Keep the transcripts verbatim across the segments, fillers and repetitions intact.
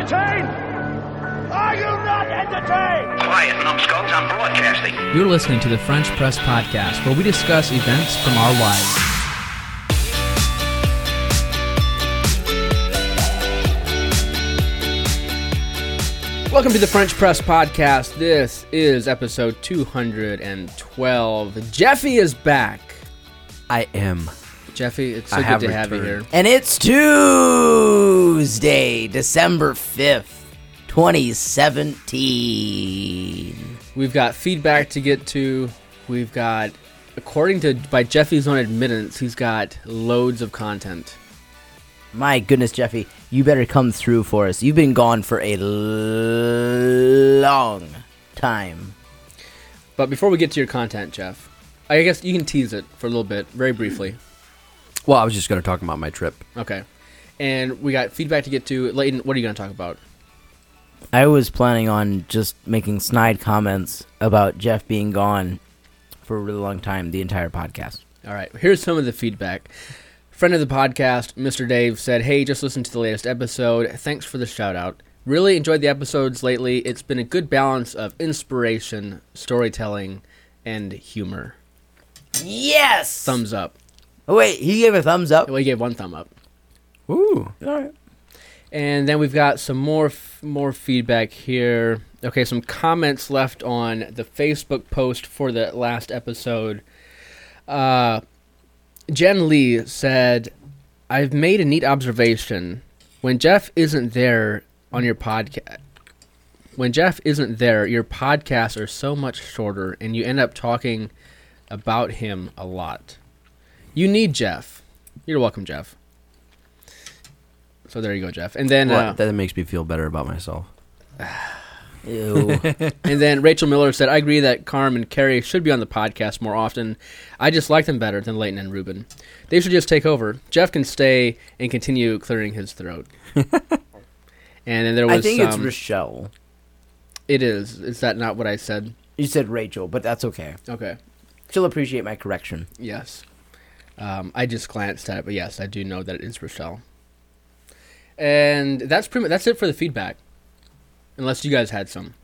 entertained? Are you not entertained? Quiet, numbskulls, I'm broadcasting. You're listening to the French Press Podcast, where we discuss events from our lives. Welcome to the French Press Podcast. This is episode two hundred twelve. Jeffy is back. I am. Jeffy, it's so I good have to have you returned. here. And it's Tuesday, December fifth, twenty seventeen. We've got feedback to get to. We've got, according to by Jeffy's own admittance, he's got loads of content. My goodness, Jeffy, you better come through for us. You've been gone for a l- long time. But before we get to your content, Jeff, I guess you can tease it for a little bit, very briefly. Well, I was just going to talk about my trip. Okay. And we got feedback to get to. Leighton, what are you going to talk about? I was planning on just making snide comments about Jeff being gone for a really long time, the entire podcast. All right. Here's some of the feedback. Friend of the podcast, Mister Dave, said, "Hey, just listened to the latest episode. Thanks for the shout-out. Really enjoyed the episodes lately. It's been a good balance of inspiration, storytelling, and humor." Yes! Thumbs up. Oh, wait, he gave a thumbs up? Well, he gave one thumb up. Ooh. All right. And then we've got some more f- more feedback here. Okay, some comments left on the Facebook post for the last episode. Uh, Jen Lee said, "I've made a neat observation. When Jeff isn't there on your podcast, when Jeff isn't there, your podcasts are so much shorter, and you end up talking about him a lot. You need Jeff." You're welcome, Jeff. So there you go, Jeff. And then Well, uh, that makes me feel better about myself. Ew. and then Rachel Miller said, "I agree that Carm and Carrie should be on the podcast more often. I just like them better than Leighton and Ruben. They should just take over. Jeff can stay and continue clearing his throat." And then there was I think it's um, Rochelle. It is. Is that not what I said? You said Rachel, but that's okay. Okay. She'll appreciate my correction. Yes. Um, I just glanced at it, but yes, I do know that it is Rochelle. And that's pretty much, that's it for the feedback. Unless you guys had some.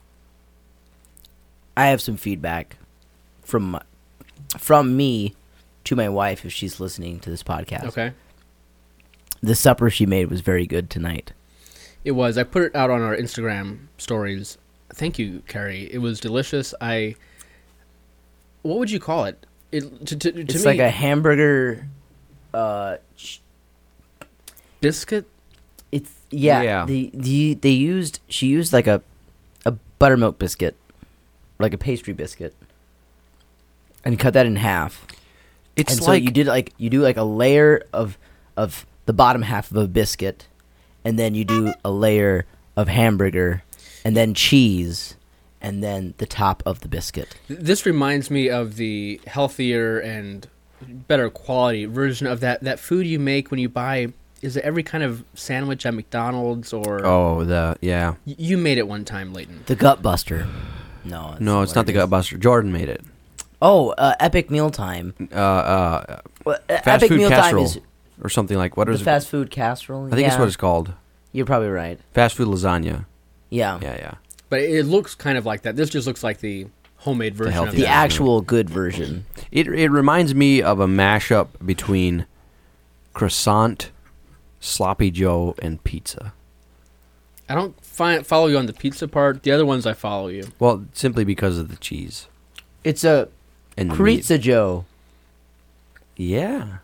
I have some feedback from my, from me to my wife if she's listening to this podcast. Okay. The supper she made was very good tonight. It was. I put it out on our Instagram stories. Thank you, Carrie. It was delicious. I. What would you call it? It to, to, to It's me, like a hamburger. Uh, ch- biscuit. it's yeah. Yeah. The the they used she used like a a buttermilk biscuit, like a pastry biscuit, and cut that in half. It's and like so you did like you do like a layer of of the bottom half of a biscuit, and then you do a layer of hamburger, and then cheese, and then the top of the biscuit. This reminds me of the healthier and better quality version of that, that food you make when you buy. Is it every kind of sandwich at McDonald's or? oh the yeah Y- You made it one time, Leighton. The Gut Buster. No, that's no, it's what not the it is. Gut Buster. Jordan made it. Oh, uh, Epic Mealtime. Uh, uh, Well, uh, fast Epic food Mealtime casserole is or something like what the is it? fast food casserole. I think yeah, it's what it's called. You're probably right. Fast food lasagna. Yeah, Yeah, yeah. But it looks kind of like that. This just looks like the homemade version healthy of the that. Yeah. actual good version. It it reminds me of a mashup between croissant, sloppy Joe, and pizza. I don't find, follow you on the pizza part. The other ones I follow you. Well, simply because of the cheese It's a and the meat. Chorizo Joe. Yeah.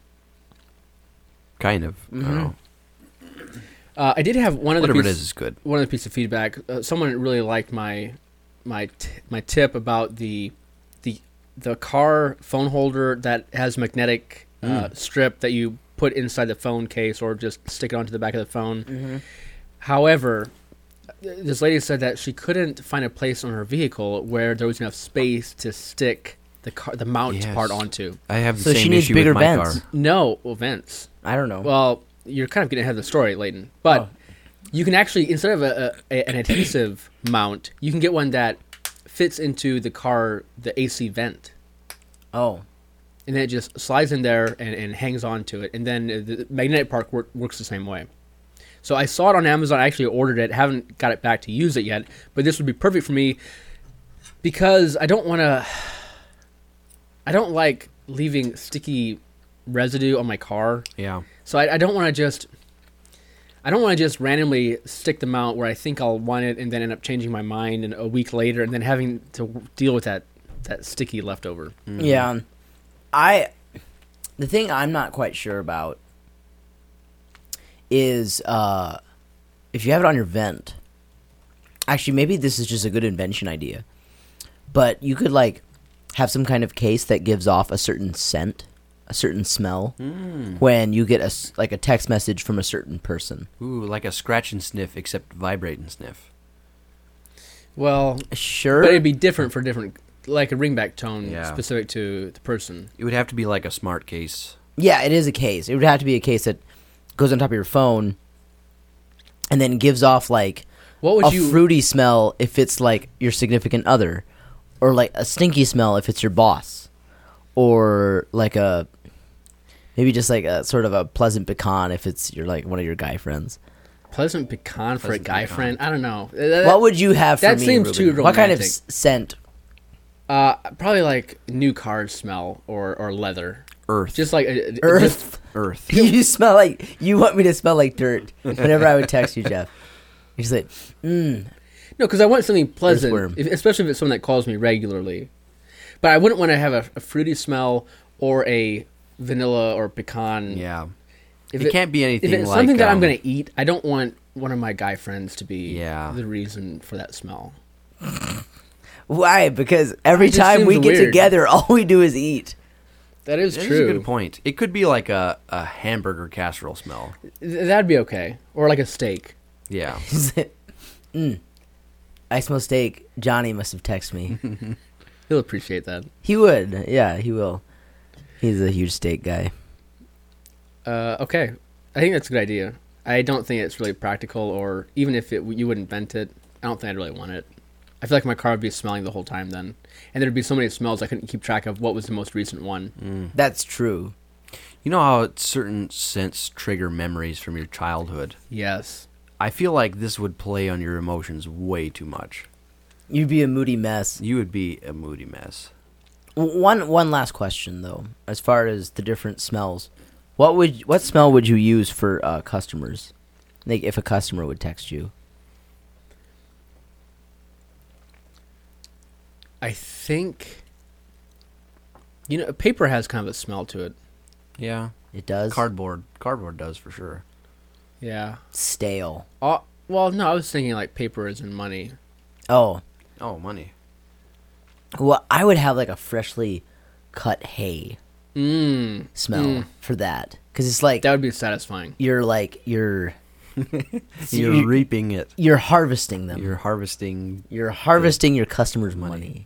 Kind of. I don't Mhm. know. Uh, I did have one other Whatever it piece, is is good. one other piece of feedback. Uh, someone really liked my my t- my tip about the the the car phone holder that has magnetic uh, Mm. strip that you put inside the phone case or just stick it onto the back of the phone. Mm-hmm. However, th- this lady said that she couldn't find a place on her vehicle where there was enough space to stick the car the mount Yes. part onto. I have the So same she needs issue bigger with my vents. car. No, well, vents. I don't know. Well, you're kind of getting ahead of the story, Leighton. But Oh. you can actually, instead of a, a, an adhesive mount, you can get one that fits into the car, the A C vent. oh, And then it just slides in there and, and hangs on to it. And then the magnetic part work, works the same way. So I saw it on Amazon. I actually ordered it. Haven't got it back to use it yet. But this would be perfect for me because I don't want to. I don't like leaving sticky residue on my car. Yeah. So I, I don't want to just. I don't want to just randomly stick them out where I think I'll want it and then end up changing my mind in a week later and then having to deal with that that sticky leftover. Mm-hmm. Yeah, I. The thing I'm not quite sure about is uh, if you have it on your vent. Actually, maybe this is just a good invention idea, but you could like have some kind of case that gives off a certain scent, a certain smell, mm. when you get a like a text message from a certain person. Ooh, like a scratch and sniff, except vibrate and sniff. Well, sure, but it'd be different for different, like a ringback tone Yeah. specific to the person. It would have to be like a smart case. Yeah, it is a case. It would have to be a case that goes on top of your phone, and then gives off like What would a you? fruity smell if it's like your significant other, or like a stinky smell if it's your boss, or like a maybe just like a sort of a pleasant pecan if it's your like one of your guy friends. Pleasant pecan for Pleasant a guy pecan. friend? I don't know. That, What would you have for that me? seems Ruben? too What kind of romantic. s- scent? Uh, probably like new car smell or, or leather. Earth. Just like a, Earth. Just, Earth. You smell like you want me to smell like dirt. Whenever I would text you, Jeff, you're just like, mm. no, because I want something pleasant, Earthworm. if, especially if it's someone that calls me regularly. But I wouldn't want to have a, a fruity smell or a vanilla or pecan. Yeah. If It can't be anything If it's like, something that I'm um, going to eat, I don't want one of my guy friends to be Yeah. the reason for that smell. Why? Because every It just time we seems get weird. together, all we do is eat. That is That is true. a good point. It could be like a, a hamburger casserole smell. Th- That'd be okay. Or like a steak. Yeah. mm. I smell steak. Johnny must have texted me. He'll appreciate that. He would. Yeah, he will. He's a huge steak guy. Uh, okay. I think that's a good idea. I don't think it's really practical, or even if it, you would invent it, I don't think I'd really want it. I feel like my car would be smelling the whole time then. And there'd be so many smells I couldn't keep track of what was the most recent one. That's true. You know how certain scents trigger memories from your childhood? Yes. I feel like this would play on your emotions way too much. You'd be a moody mess. You would be a moody mess. W- One one last question though, as far as the different smells, what would what smell would you use for uh, customers? Like if a customer would text you. I think, you know, paper has kind of a smell to it. Yeah. It does. Cardboard. Cardboard does for sure. Yeah. Stale. Uh, well, no, I was thinking like paper is in money. Oh, Oh, money. well, I would have like a freshly cut hay Mmm. smell Mm. for that, because it's like That would be satisfying. you're like you're You're you- reaping it. you're harvesting them. You're harvesting. You're harvesting your customers' money. Money.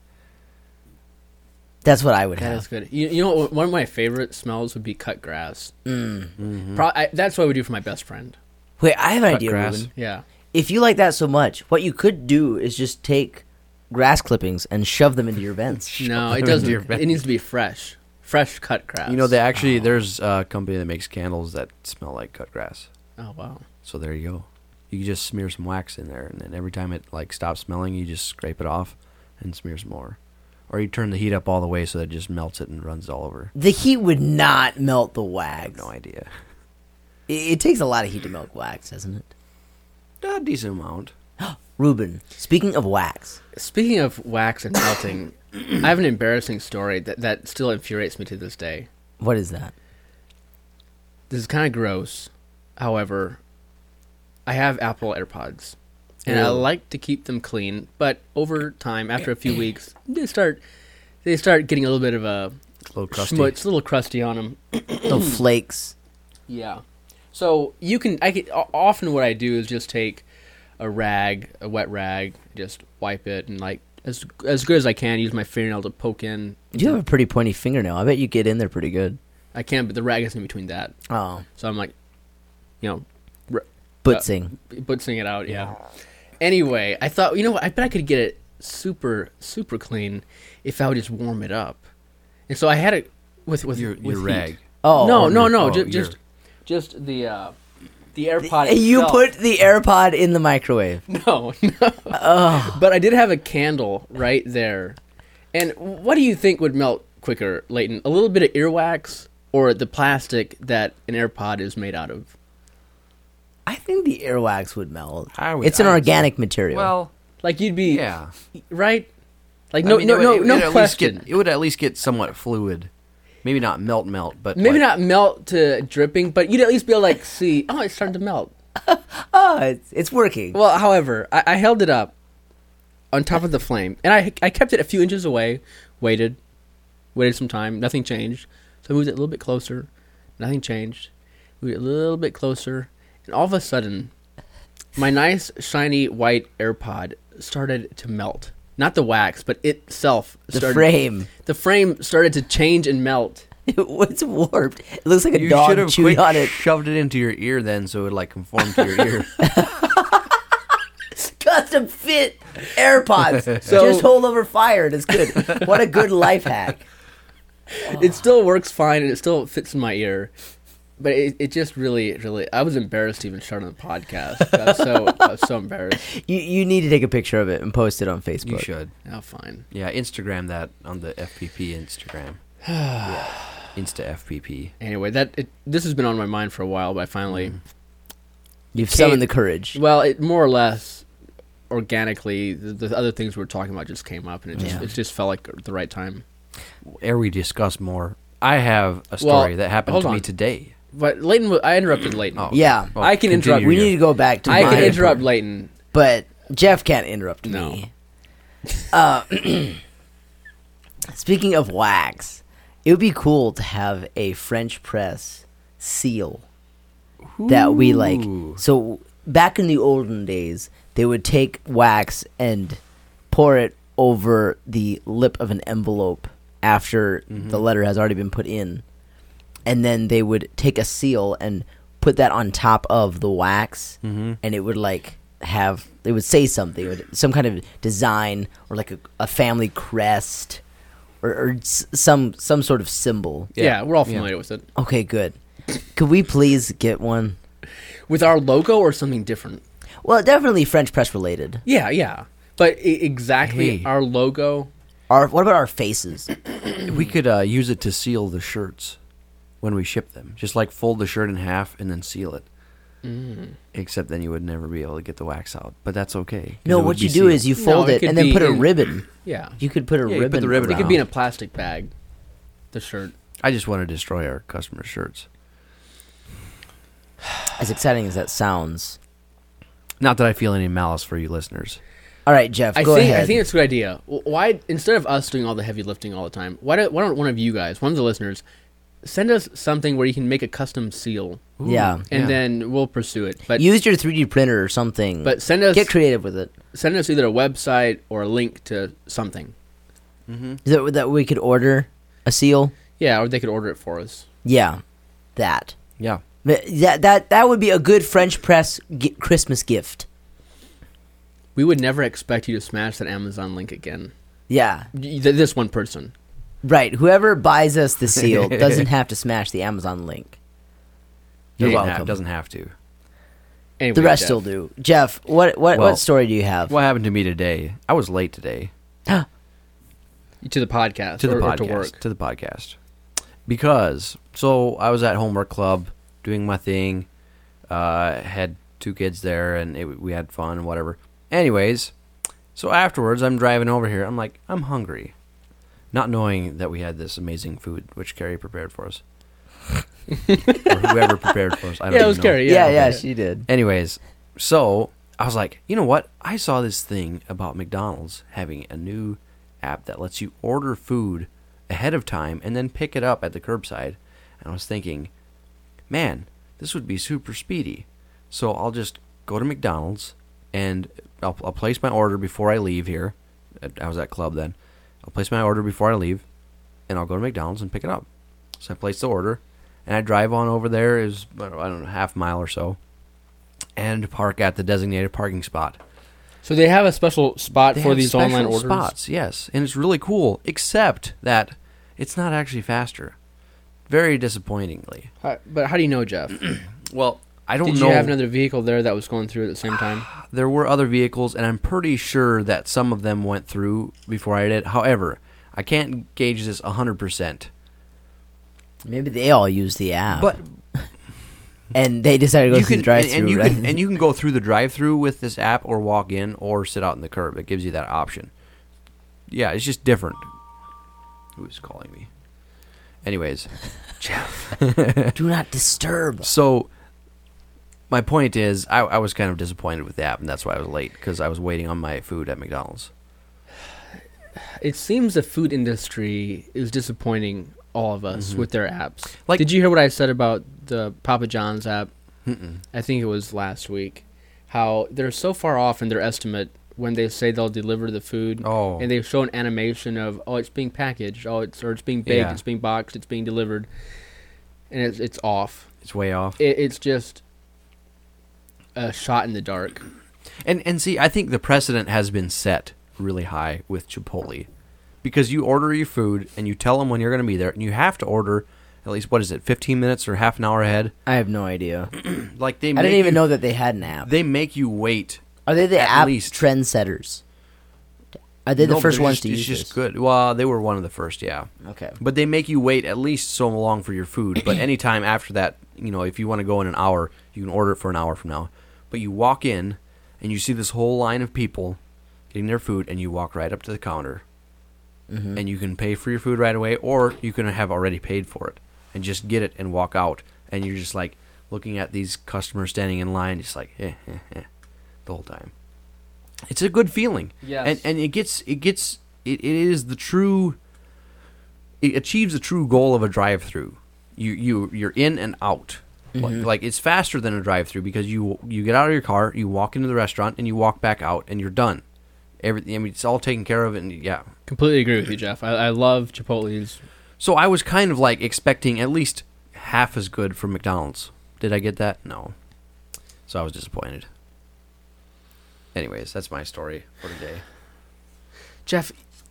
That's what I would That have. is good. You, you know, what, one of my favorite smells would be cut grass. Mm. Mm-hmm. Pro- I, that's what I would do for my best friend. Wait, I have an Cut idea, grass. Ruben. Yeah. If you like that so much, what you could do is just take grass clippings and shove them into your vents. No, them it into doesn't. your It needs to be fresh. Fresh cut grass. You know, they actually, there's a company that makes candles that smell like cut grass. Oh, wow. So there you go. You just smear some wax in there, and then every time it like stops smelling, you just scrape it off and smear some more. Or you turn the heat up all the way so that it just melts it and runs all over. The heat would not melt the I have wax. no idea. It, it takes a lot of heat to melt wax, doesn't it? A decent amount. Ruben, speaking of wax, Speaking of wax and melting, I have an embarrassing story that, that still infuriates me to this day. what is that? This is kind of gross. However, I have Apple AirPods, and I Ew. like to keep them clean. But over time, after a few weeks, they start they start getting a little bit of a It's a little crusty. schmutz, a little crusty on them. Little flakes. Yeah. So you can. I can, o- often what I do is just take a rag, a wet rag, just wipe it, and like as as good as I can, use my fingernail to poke in. You have a pretty pointy fingernail. I bet you get in there pretty good. I can, but the rag is in between that. Oh, So I'm like, you know, butzing. butzing it out. Yeah. Anyway, I thought, you know what? I bet I could get it super super clean if I would just warm it up. And so I had it with with Your, with your heat. rag. Oh, no, no, your- no, oh, ju- your- just just the uh, The AirPod You itself. put the AirPod in the microwave. No, no. But I did have a candle right there. And what do you think would melt quicker, Leighton? A little bit of earwax or the plastic that an AirPod is made out of? I think the earwax would melt. I would- it's an I would organic material. Well, Like you'd be yeah. right? Like I no mean, no it would- no it would no at least question. get- it would at least get somewhat fluid. Maybe not melt, melt, but Maybe like- not melt to dripping, but you'd at least be able to like see, oh, it's starting to melt. oh, it's, it's working. Well, however, I, I held it up on top of the flame, and I I kept it a few inches away, waited, waited some time, nothing changed. So I moved it a little bit closer, nothing changed. Moved it a little bit closer, and all of a sudden, my nice shiny white AirPod started to melt. Not the wax, but itself. the started, frame. The frame started to change and melt. It's warped. It looks like a You should dog have chewing quick on it. shoved it into your ear then, so it would like conform to your ear. Custom fit AirPods. So- Just hold over fire and it's good. What a good life hack. It still works fine, and it still fits in my ear. But it, it just really, really, I was embarrassed to even start on the podcast. I was so, I was so embarrassed. You you need to take a picture of it and post it on Facebook. You should. Oh, fine. Yeah, Instagram that on the F P P Instagram. yeah. Insta F P P. Anyway, that it, this has been on my mind for a while, but I finally, You've Kate- summoned the courage. well, it more or less organically, the, the other things we were talking about just came up, and it just, Yeah. it just felt like the right time. Ere we discuss more, I have a Well, story that happened hold to me on. today. But Leighton, wa- I interrupted Leighton. Oh, Yeah. well, I can continue interrupt- We your- need to go back to I my can interrupt part, Leighton. but Jeff can't interrupt No. me. Uh, speaking of wax, it would be cool to have a French press seal that we like. Ooh. So back in the olden days, they would take wax and pour it over the lip of an envelope after the letter has already been put in. And then they would take a seal and put that on top of the wax, and it would like have it would say something, it would- some kind of design or like a, a family crest or, or s- some some sort of symbol. Yeah, Yeah. we're all Yeah. familiar with it. Okay, good. Could we please get one? With our logo or something different? Well, definitely French press related. Yeah, yeah. But I- exactly Hey. our logo. Our what about our faces? We could uh, use it to seal the shirts when we ship them. Just like fold the shirt in half and then seal it. Mm. Except then you would never be able to get the wax out. But that's okay. 'cause No, it would what be you do sealed. is you No, fold it it could and then be put a in- ribbon. Yeah. You could put a Yeah, you put ribbon. the ribbon It around. could be in a plastic bag. The shirt. I just want to destroy our customers' shirts. As exciting as that sounds. Not that I feel any malice for you listeners. All right, Jeff, I go think ahead. I think it's a good idea. W- Why instead of us doing all the heavy lifting all the time, why don't why don't one of you guys, one of the listeners, send us something where you can make a custom seal, yeah. and Yeah. then we'll pursue it. But Use your three D printer or something. but send us Get creative with it. send us either a website or a link to something. Is that that we could order a seal? Yeah, or they could order it for us. Yeah, that. Yeah. That that that would be a good French press gi- Christmas gift. We would never expect you to smash that Amazon link again. Yeah, Y- th- This one person. right. Whoever buys us the seal doesn't have to smash the Amazon link. You're Doesn't have, welcome. doesn't have to. Anyway, The rest Jeff. still do. Jeff, what what Well, what story do you have? What happened to me today? I was late today. To the podcast to the or, or podcast to work. to the podcast because so I was at homework club doing my thing, uh, had two kids there and it, we had fun and whatever. Anyways, so afterwards I'm driving over here. I'm like, I'm hungry, not knowing that we had this amazing food which Carrie prepared for us, or whoever prepared for us. I don't Yeah, it even was know. Carrie. yeah, Yeah, yeah, she did. Anyways, so I was like, you know what? I saw this thing about McDonald's having a new app that lets you order food ahead of time and then pick it up at the curbside. And I was thinking, man, this would be super speedy. So I'll just go to McDonald's and I'll, I'll place my order before I leave here. I was at club then. I'll place my order before I leave and I'll go to McDonald's and pick it up. So I place the order and I drive on over there. Is I don't know, half mile or so, and park at the designated parking spot. So they have a special spot They for have these special online orders. spots, yes, and it's really cool. Except that it's not actually faster. Very disappointingly. How- but how do you know, Jeff? Well, I don't Did know. you have another vehicle there that was going through at the same time? There were other vehicles, and I'm pretty sure that some of them went through before I did. However, I can't gauge this one hundred percent. Maybe they all use the app. But and they decided to go you through can the drive-through. and, and you right? can and you can go through the drive-through with this app, or walk in, or sit out in the curb. It gives you that option. Yeah, it's just different. Who's calling me? Anyways, Jeff. Do not disturb. So, my point is, I, I was kind of disappointed with the app, and that's why I was late, because I was waiting on my food at McDonald's. It seems the food industry is disappointing all of us Mm-hmm. with their apps. Like- Did you hear what I said about the Papa John's app? Mm-mm. I think it was last week. How they're so far off in their estimate when they say they'll deliver the food, Oh. and they show an animation of, oh, it's being packaged, oh, it's or it's being baked, Yeah. it's being boxed, it's being delivered, and it's it's off. It's way off. It, it's just a shot in the dark. And and see, I think the precedent has been set really high with Chipotle, because you order your food and you tell them when you're going to be there, and you have to order at least, what is it, fifteen minutes or half an hour ahead. I have no idea. Like they, I make didn't even you, know that they had an app. they make you wait. Are they the at app least. trendsetters? Are they the No, first but ones it's to just, use It's just this? good. Well, they were one of the first, yeah. Okay. But they make you wait at least so long for your food. But anytime after that, you know, if you want to go in an hour, you can order it for an hour from now. But you walk in, and you see this whole line of people getting their food, and you walk right up to the counter. Mm-hmm. And you can pay for your food right away, or you can have already paid for it and just get it and walk out. And you're just like looking at these customers standing in line, just like, eh, eh, eh, the whole time. It's a good feeling. Yes. And and it gets it gets it, it is the true it achieves the true goal of a drive-through. You you you're in and out. Like, like it's faster than a drive-through, because you you get out of your car, you walk into the restaurant, and you walk back out, and you're done. Everything, I mean, it's all taken care of, and yeah. Completely agree with you, Jeff. I, I love Chipotle's. So I was kind of like expecting at least half as good from McDonald's. Did I get that? No. So I was disappointed. Anyways, that's my story for today. Jeff,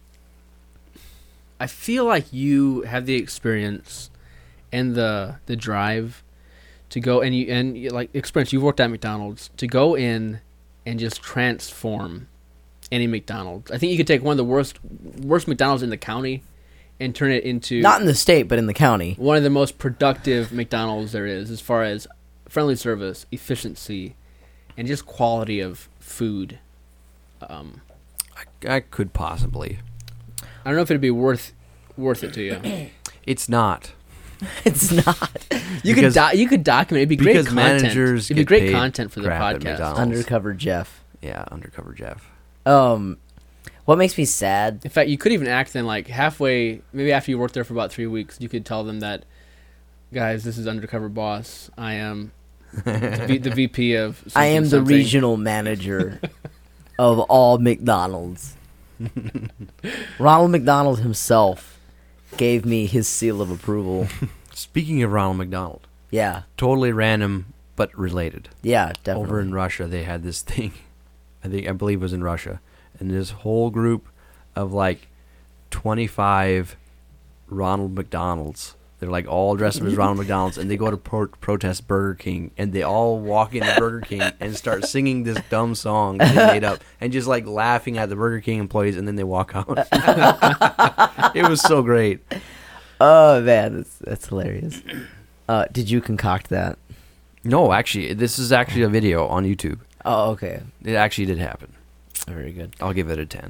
I feel like you have the experience and the the drive to go and you and you, like experience. You've worked at McDonald's to go in and just transform any McDonald's. I think you could take one of the worst worst McDonald's in the county and turn it into Not in the state, but in the county. one of the most productive McDonald's there is, as far as friendly service, efficiency, and just quality of food. Um, I, I could possibly. I don't know if it'd be worth worth it to you. It's not. It's not. You Because- could do- you could document. It'd be great because content. managers It'd be get great paid content for the crap at podcast. McDonald's. Undercover Jeff. Yeah, Undercover Jeff. Um, what makes me sad? In fact, you could even act then like halfway, maybe after you worked there for about three weeks, you could tell them that, guys, this is Undercover Boss. I am the, v- the V P of. Something, I am the something. regional manager of all McDonald's. Ronald McDonald himself gave me his seal of approval. Speaking of Ronald McDonald, Yeah, totally random but related. yeah, definitely. Over in Russia, they had this thing. I think I believe it was in Russia, and this whole group of like twenty-five Ronald McDonalds. They're like all dressed up as Ronald McDonald's, and they go to pro- protest Burger King, and they all walk into Burger King and start singing this dumb song that they made up, and just like laughing at the Burger King employees, and then they walk out. It was so great. Oh man, that's, that's hilarious. Uh, did you concoct that? No, actually, this is actually a video on YouTube. Oh, okay, It actually did happen. very good. I'll give it a ten.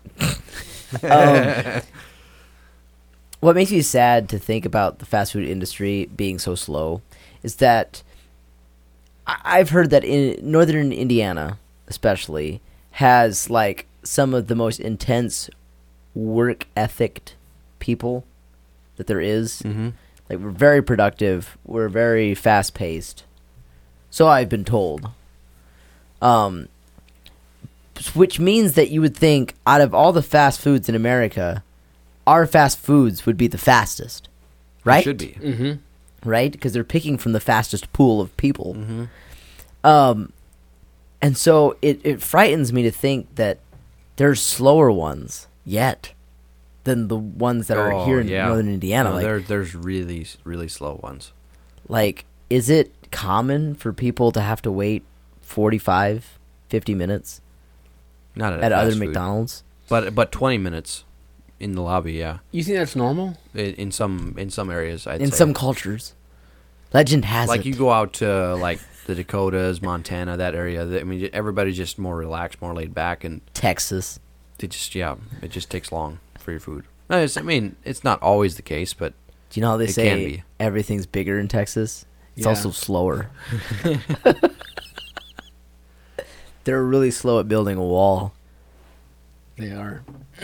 Um, what makes me sad to think about the fast food industry being so slow is that I- I've heard that in northern Indiana, especially, has like some of the most intense work ethic people that there is. Mm-hmm. Like, we're very productive. We're very fast paced. So I've been told. Um, which means that you would think out of all the fast foods in America, our fast foods would be the fastest, right? It should be. Mm-hmm. Right? Because they're picking from the fastest pool of people. Mm-hmm. Um, and so it, it frightens me to think that there's slower ones yet than the ones that are Oh, here in yeah. northern Indiana. No, like, there, there's really, really slow ones. like, is it common for people to have to wait forty-five, fifty minutes Not at, at fast other food. McDonald's? But but twenty minutes in the lobby, yeah. You think that's normal? In, in some in some areas, I'd In say. some cultures. Legend has like it. you go out to like the Dakotas, Montana, that area. I mean, everybody's just more relaxed, more laid back, and Texas. it just yeah, it just takes long for your food. No, it's- I mean, it's not always the case, but Do you know how they It say can be. everything's bigger in Texas? It's Yeah. also slower. They're really slow at building a wall. They are.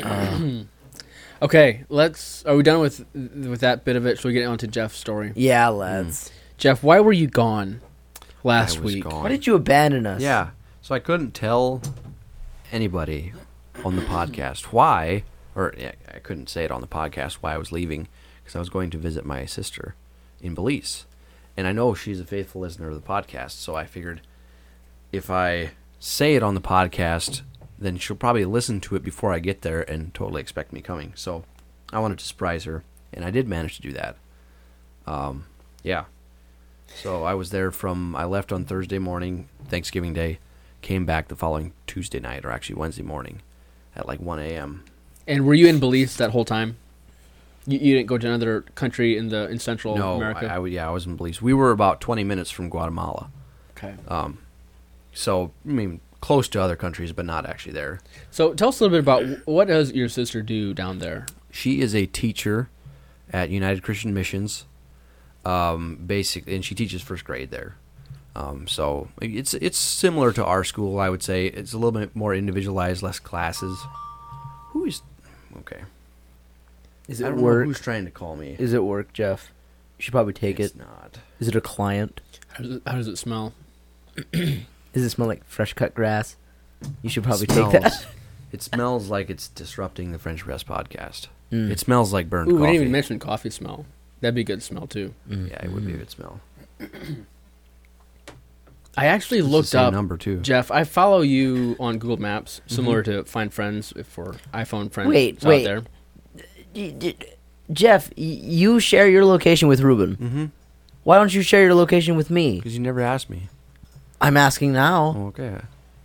Okay, let's. Are we done with with that bit of it? Should we get on to Jeff's story? Yeah, lads. Jeff, why were you gone last I was week? gone. Why did you abandon us? Yeah. So I couldn't tell anybody on the podcast why, or yeah, I couldn't say it on the podcast why I was leaving, because I was going to visit my sister in Belize. And I know she's a faithful listener of the podcast, so I figured if I say it on the podcast, then she'll probably listen to it before I get there and totally expect me coming. So I wanted to surprise her, and I did manage to do that. Um, yeah. So I was there from, I left on Thursday morning, Thanksgiving Day, came back the following Tuesday night, or actually Wednesday morning, at like one a.m. And were you in Belize that whole time? You, you didn't go to another country in the in Central No, America? I, I, yeah, I was in Belize. We were about twenty minutes from Guatemala. Okay. Um, so, I mean, close to other countries, but not actually there. So tell us a little bit about what does your sister do down there? She is a teacher at United Christian Missions, um, basically, and she teaches first grade there. Um, so it's it's similar to our school, I would say. It's a little bit more individualized, less classes. Who is okay? Is I it don't know work? who's trying to call me. Is it work, Jeff? You should probably take it's it. not. Is it a client? How does it, how does it smell? Does it smell like fresh cut grass? You should probably It take that. smells- It smells like it's disrupting the French Press podcast. Mm. It smells like burned Ooh, we coffee. didn't even mention coffee smell. That'd be a good smell too. Yeah, it would be a good smell. I actually It's the looked same up number too. Jeff. I follow you on Google Maps, Mm-hmm. similar to Find Friends for iPhone friends. Wait, out wait. there. D- d- Jeff, y- you share your location with Ruben. Mm-hmm. Why don't you share your location with me? Because you never asked me. I'm asking now. Oh, okay.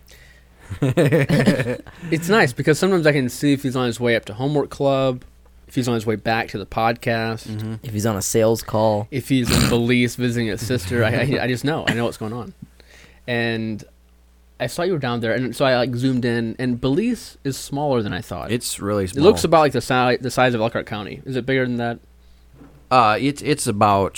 It's nice because sometimes I can see if he's on his way up to homework club, if he's on his way back to the podcast, Mm-hmm. If he's on a sales call. if he's in Belize visiting his sister. I, I, I just know. I know what's going on. And I saw you were down there, and so I like zoomed in. And Belize is smaller than I thought. It's really it small. looks about like the size the size of Elkhart County. Is it bigger than that? Uh, it's it's about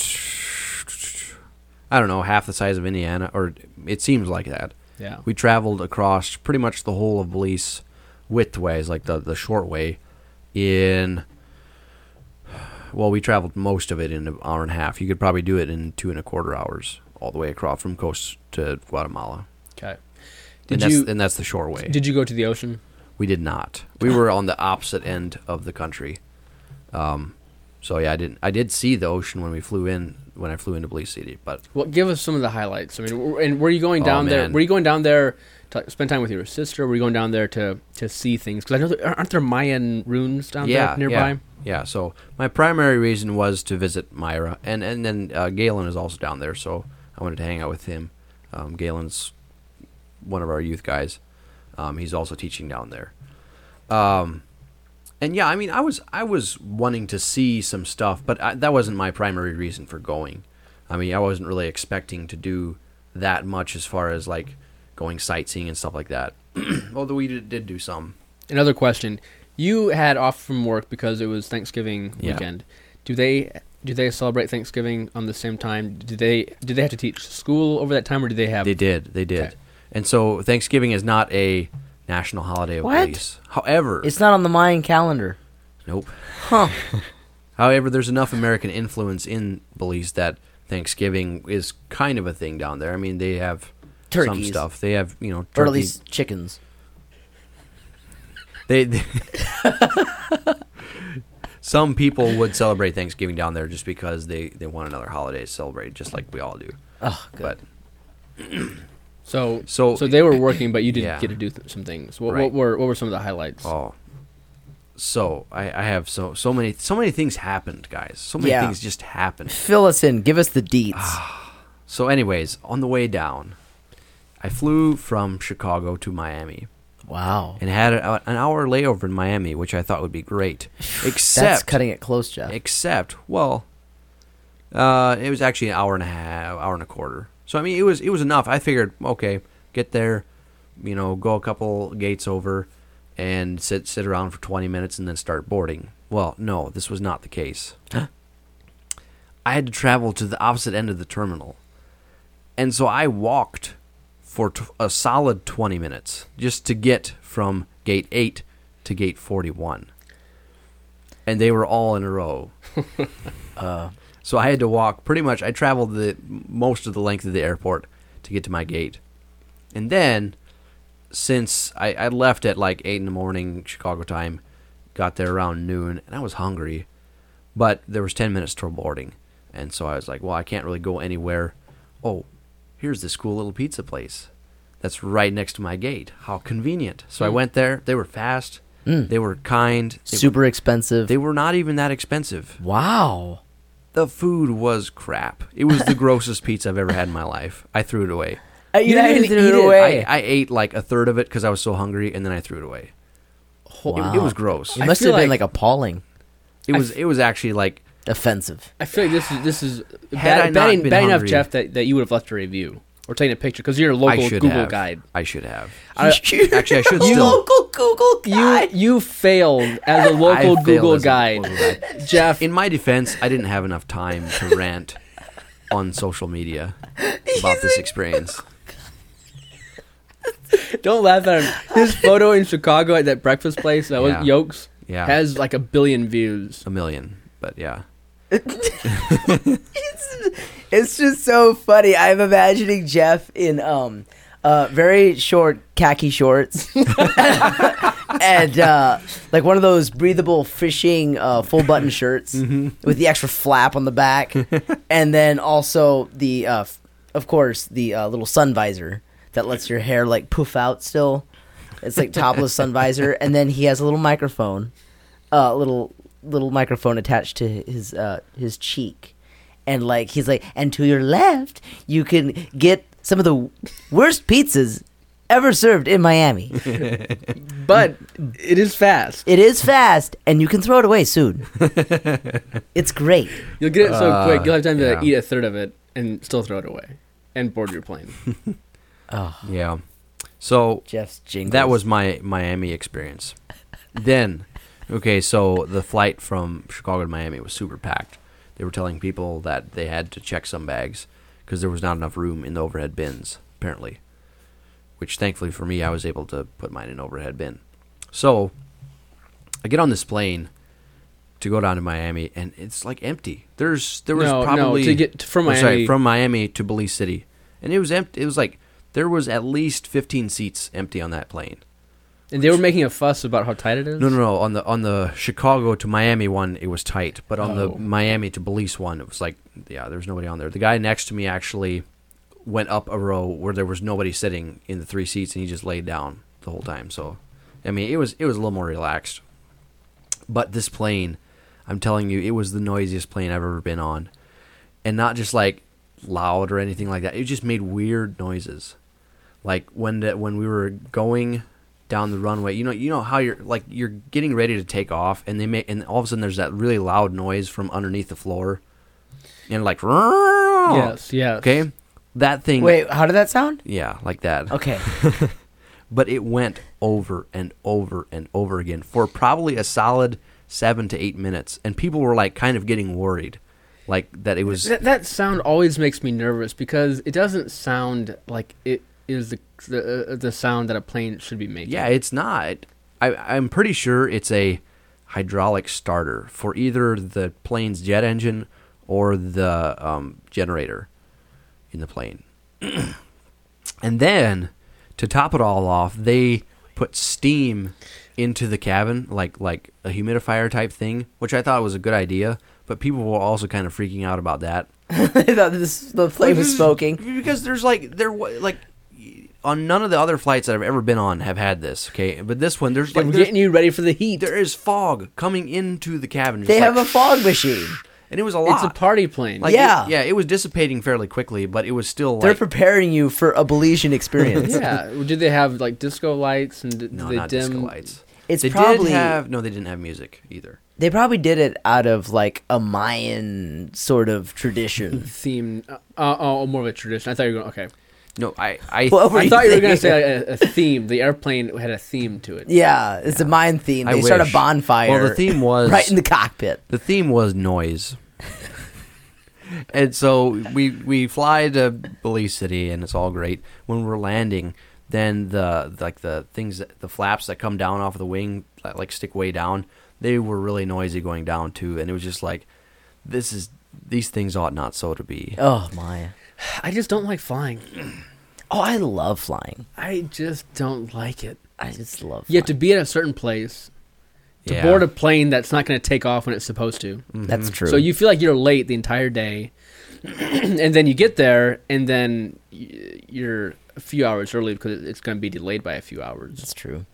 I don't know, half the size of Indiana, or it seems like that. Yeah. We traveled across pretty much the whole of Belize widthways, like the the short way, in. Well, we traveled most of it in an hour and a half. You could probably do it in two and a quarter hours, all the way across from coast to Guatemala. Okay. and Did that's, you and that's the short way. did you go to the ocean? We did not. We were on the opposite end of the country. Um, so yeah, I didn't. I did see the ocean when we flew in. When I flew into Belize City, but Well, give us some of the highlights. I mean, w- and were you going Oh, down there? man. Were you going down there to spend time with your sister? Or were you going down there to, to see things? Because I know there, aren't there Mayan ruins down yeah, there nearby? yeah, yeah. So my primary reason was to visit Myra, and and then uh, Galen is also down there, so I wanted to hang out with him. Um, Galen's one of our youth guys. Um, he's also teaching down there. Um, and yeah, I mean, I was I was wanting to see some stuff, but I, that wasn't my primary reason for going. I mean, I wasn't really expecting to do that much as far as like going sightseeing and stuff like that. Although we did, did do some. Another question: you had off from work because it was Thanksgiving Yeah. weekend. Do they do they celebrate Thanksgiving on the same time? Do they do they have to teach school over that time, or do they have? They did. They did. Okay. And so Thanksgiving is not a national holiday of What? Belize. However, It's not on the Mayan calendar. nope. Huh. However, there's enough American influence in Belize that Thanksgiving is kind of a thing down there. I mean, they have some Turkeys. stuff. They have, you know, Or turkey. at least chickens. They, they some people would celebrate Thanksgiving down there just because they, they want another holiday to celebrate, just like we all do. Oh, good. But So So- so they were working, but you did Yeah. get to do th- some things. What, Right. what were what were some of the highlights? oh, so I, I have so so many so many things happened, guys. So many Yeah. things just happened. Fill us in. Give us the deets. So, anyways, on the way down, I flew from Chicago to Miami Wow. and had a, an hour layover in Miami, which I thought would be great. Except, That's cutting it close, Jeff. except, well, uh, it was actually an hour and a half, hour and a quarter. So I mean, it was it was enough. I figured, okay, get there, you know, go a couple gates over, and sit sit around for twenty minutes, and then start boarding. Well, no, this was not the case. I had to travel to the opposite end of the terminal, and so I walked for t- a solid twenty minutes just to get from gate eight to gate forty-one. And they were all in a row. uh, so I had to walk pretty much. I traveled the most of the length of the airport to get to my gate. And then, since I, I left at like eight in the morning Chicago time, got there around noon, and I was hungry, but there was ten minutes till boarding. And so I was like, well, I can't really go anywhere. Oh, here's this cool little pizza place that's right next to my gate. How convenient. So I went there. They were fast. Mm. They were kind. They Super expensive. They were not even that expensive. Wow. The food was crap. It was the grossest pizza I've ever had in my life. I threw it away. Uh, you didn't even threw eat it it. away. I, I ate like a third of it because I was so hungry, and then I threw it away. Wow. It, it was gross. It I must feel have been like- like appalling, It was. It was actually like. offensive. I feel like this is this is Had I bad, not bad, been bad enough, hungry- Jeff, that, that you would have left a review or taken a picture because you're a I local should Google have. guide. I should have. I- Actually, I should still. Local Google You guy. you failed as a I local failed Google as a guide, local guide. Jeff. In my defense, I didn't have enough time to rant on social media about this experience. Don't laugh at him. His photo in Chicago at that breakfast place that Yeah. was Yolks Yeah. has like a billion views. A million, but yeah. It's just so funny. I'm imagining Jeff in um uh very short khaki shorts and uh like one of those breathable fishing uh full button shirts with the extra flap on the back, and then also the uh f- of course the uh, little sun visor that lets your hair like poof out still. It's like topless sun visor, and then he has a little microphone, uh little little microphone attached to his uh his cheek. And like he's like, and to your left, you can get some of the worst pizzas ever served in Miami. But it is fast. It is fast, and you can throw it away soon. It's great. You'll get it so Uh, quick. You'll have time to yeah. eat a third of it and still throw it away and board your plane. Oh, Yeah. So Jeff's jingles. that was my Miami experience. Then, okay, so the flight from Chicago to Miami was super packed. They were telling people that they had to check some bags because there was not enough room in the overhead bins, apparently. Which, thankfully for me, I was able to put mine in an overhead bin. So, I get on this plane to go down to Miami, and it's like empty. There's there was No, no, probably to get t- from oh, sorry, Miami- from Miami to Belize City, and it was empty. It was like there was at least fifteen seats empty on that plane. And they were making a fuss about how tight it is? No, no, no. On the on the Chicago to Miami one, it was tight, but on Oh. the Miami to Belize one, it was like, yeah, there was nobody on there. The guy next to me actually went up a row where there was nobody sitting in the three seats, and he just laid down the whole time. So, I mean, it was it was a little more relaxed. But this plane, I'm telling you, it was the noisiest plane I've ever been on, and not just like loud or anything like that. It just made weird noises, like when the, when we were going down the runway, you know, you know how you're like you're getting ready to take off, and they make, and all of a sudden there's that really loud noise from underneath the floor, and like, Yes, yes. okay, that thing, Wait, how did that sound? yeah, like that, Okay. but it went over and over and over again for probably a solid seven to eight minutes, and people were like kind of getting worried, like that it was. That, that sound always makes me nervous because it doesn't sound like it is the the, uh, the sound that a plane should be making. Yeah, it's not. I, I'm pretty sure it's a hydraulic starter for either the plane's jet engine or the um, generator in the plane. And then, to top it all off, they put steam into the cabin, like like a humidifier type thing, which I thought was a good idea. But people were also kind of freaking out about that. I thought this, the plane was smoking. Because there's like there wa- like on none of the other flights that I've ever been on have had this. Okay, but this one there's They're like there's, getting you ready for the heat. there is fog coming into the cabin. just They like, have a fog machine. and it was a lot. It's a party plane. Like, Yeah. it, yeah, it was dissipating fairly quickly, but it was still They're like preparing you for a Belizean experience. yeah. Did they have like disco lights and did no, they not dim? disco lights. It's They probably did have no, they didn't have music either. they probably did it out of like a Mayan sort of tradition. Theme? Uh, oh, more of a tradition. I thought you were going. Okay. No, I I, What were I you thought you were going to thinking? say a, a theme. The airplane had a theme to it. Yeah, it's a Mayan theme. I They start a wish. bonfire. Well, the theme was right in the cockpit. the theme was noise. And so we we fly to Belize City, and it's all great. When we're landing, then the like the things that, the flaps that come down off of the wing that, like stick way down, they were really noisy going down too, and it was just like, this is these things ought not so to be. Oh my! I just don't like flying. Oh, I love flying. I just don't like it. I just love. You have to flying. be at a certain place to Yeah. board a plane that's not going to take off when it's supposed to. That's true. So you feel like you're late the entire day, and then you get there, and then y- you're a few hours early because it's going to be delayed by a few hours. That's true.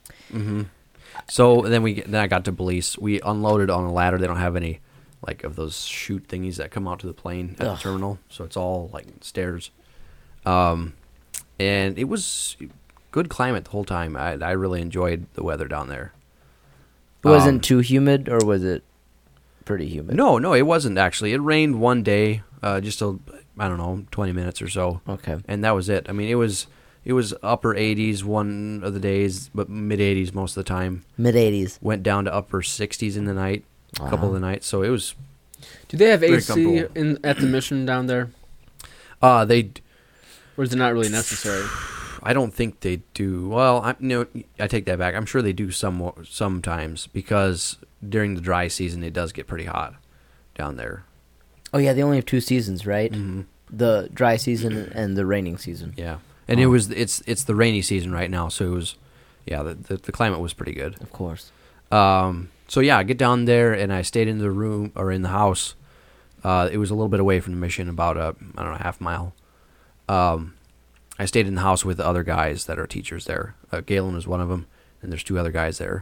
So then we then I got to Belize. We unloaded on a ladder. They don't have any like of those chute thingies that come out to the plane at Ugh. the terminal. So it's all like stairs. Um, and it was good climate the whole time. I I really enjoyed the weather down there. It wasn't Um, too humid, or was it pretty humid? No, no, it wasn't actually. It rained one day, uh, just a I don't know, twenty minutes or so, Okay. and that was it. I mean, it was it was upper eighties one of the days, but mid eighties most of the time. Mid eighties. Went down to upper sixties in the night, a couple of the nights. So it was. Do they have Very A C comfortable. in at the mission down there, Uh, they. or is it not really necessary? I don't think they do. Well, I no, I take that back. I'm sure they do some sometimes because during the dry season it does get pretty hot down there. Oh yeah, they only have two seasons, right? Mm-hmm. The dry season and the raining season. Yeah, and it was it's it's the rainy season right now, so it was, yeah, the the, the climate was pretty good. Of course. Um, so yeah, I get down there and I stayed in the room or in the house. Uh, it was a little bit away from the mission, about a I don't know half mile. Um, I stayed in the house with the other guys that are teachers there. Uh, Galen was one of them, and there's two other guys there.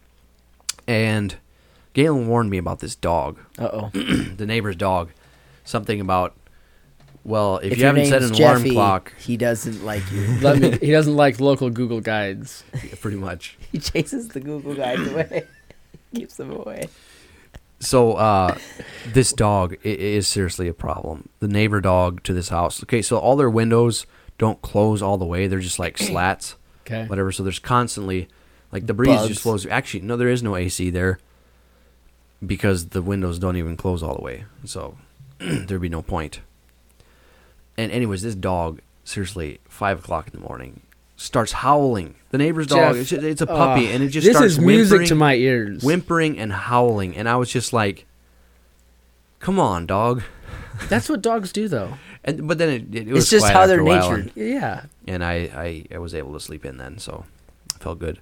And Galen warned me about this dog, Uh oh. the neighbor's dog. Something about, well, if, If you your haven't set an name's alarm Jeffy, clock, he doesn't like you. Let me, he doesn't like local Google guides. pretty much. He chases the Google guys away. Keeps them away. So, uh, this dog i- is seriously a problem. The neighbor dog to this house. Okay, so all their windows don't close all the way. They're just like slats, Okay. whatever. So there's constantly, like the breeze Bugs. just flows. Actually, no, there is no A C there because the windows don't even close all the way. So there'd be no point. And anyways, this dog, seriously, five o'clock in the morning, starts howling. The neighbor's dog, Jeff, it's, just, it's a puppy, uh, and it just this starts is music whimpering, to my ears. whimpering and howling. And I was just like, "Come on, dog." That's what dogs do, though. And but then it, it, it was It's just quiet how after they're a while, natured. Yeah. and, and I, I I was able to sleep in then, so I felt good.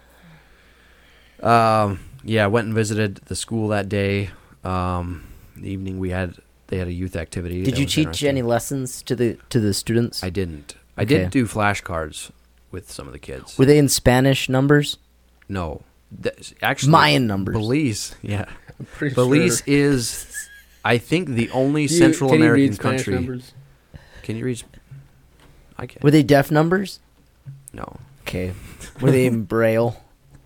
Um, yeah, I went and visited the school that day. Um, the evening we had they had a youth activity. Did that you was teach interesting. any lessons to the to the students? I didn't. I Okay. did do flashcards with some of the kids. Were they in Spanish numbers? no, Th- actually Mayan numbers. Belize, yeah, I'm pretty Belize sure. is, I think, the only Do you- Central can you American read Spanish country. numbers? Can you read? Sp- I can. Were they deaf numbers? No. Okay. Were they in Braille?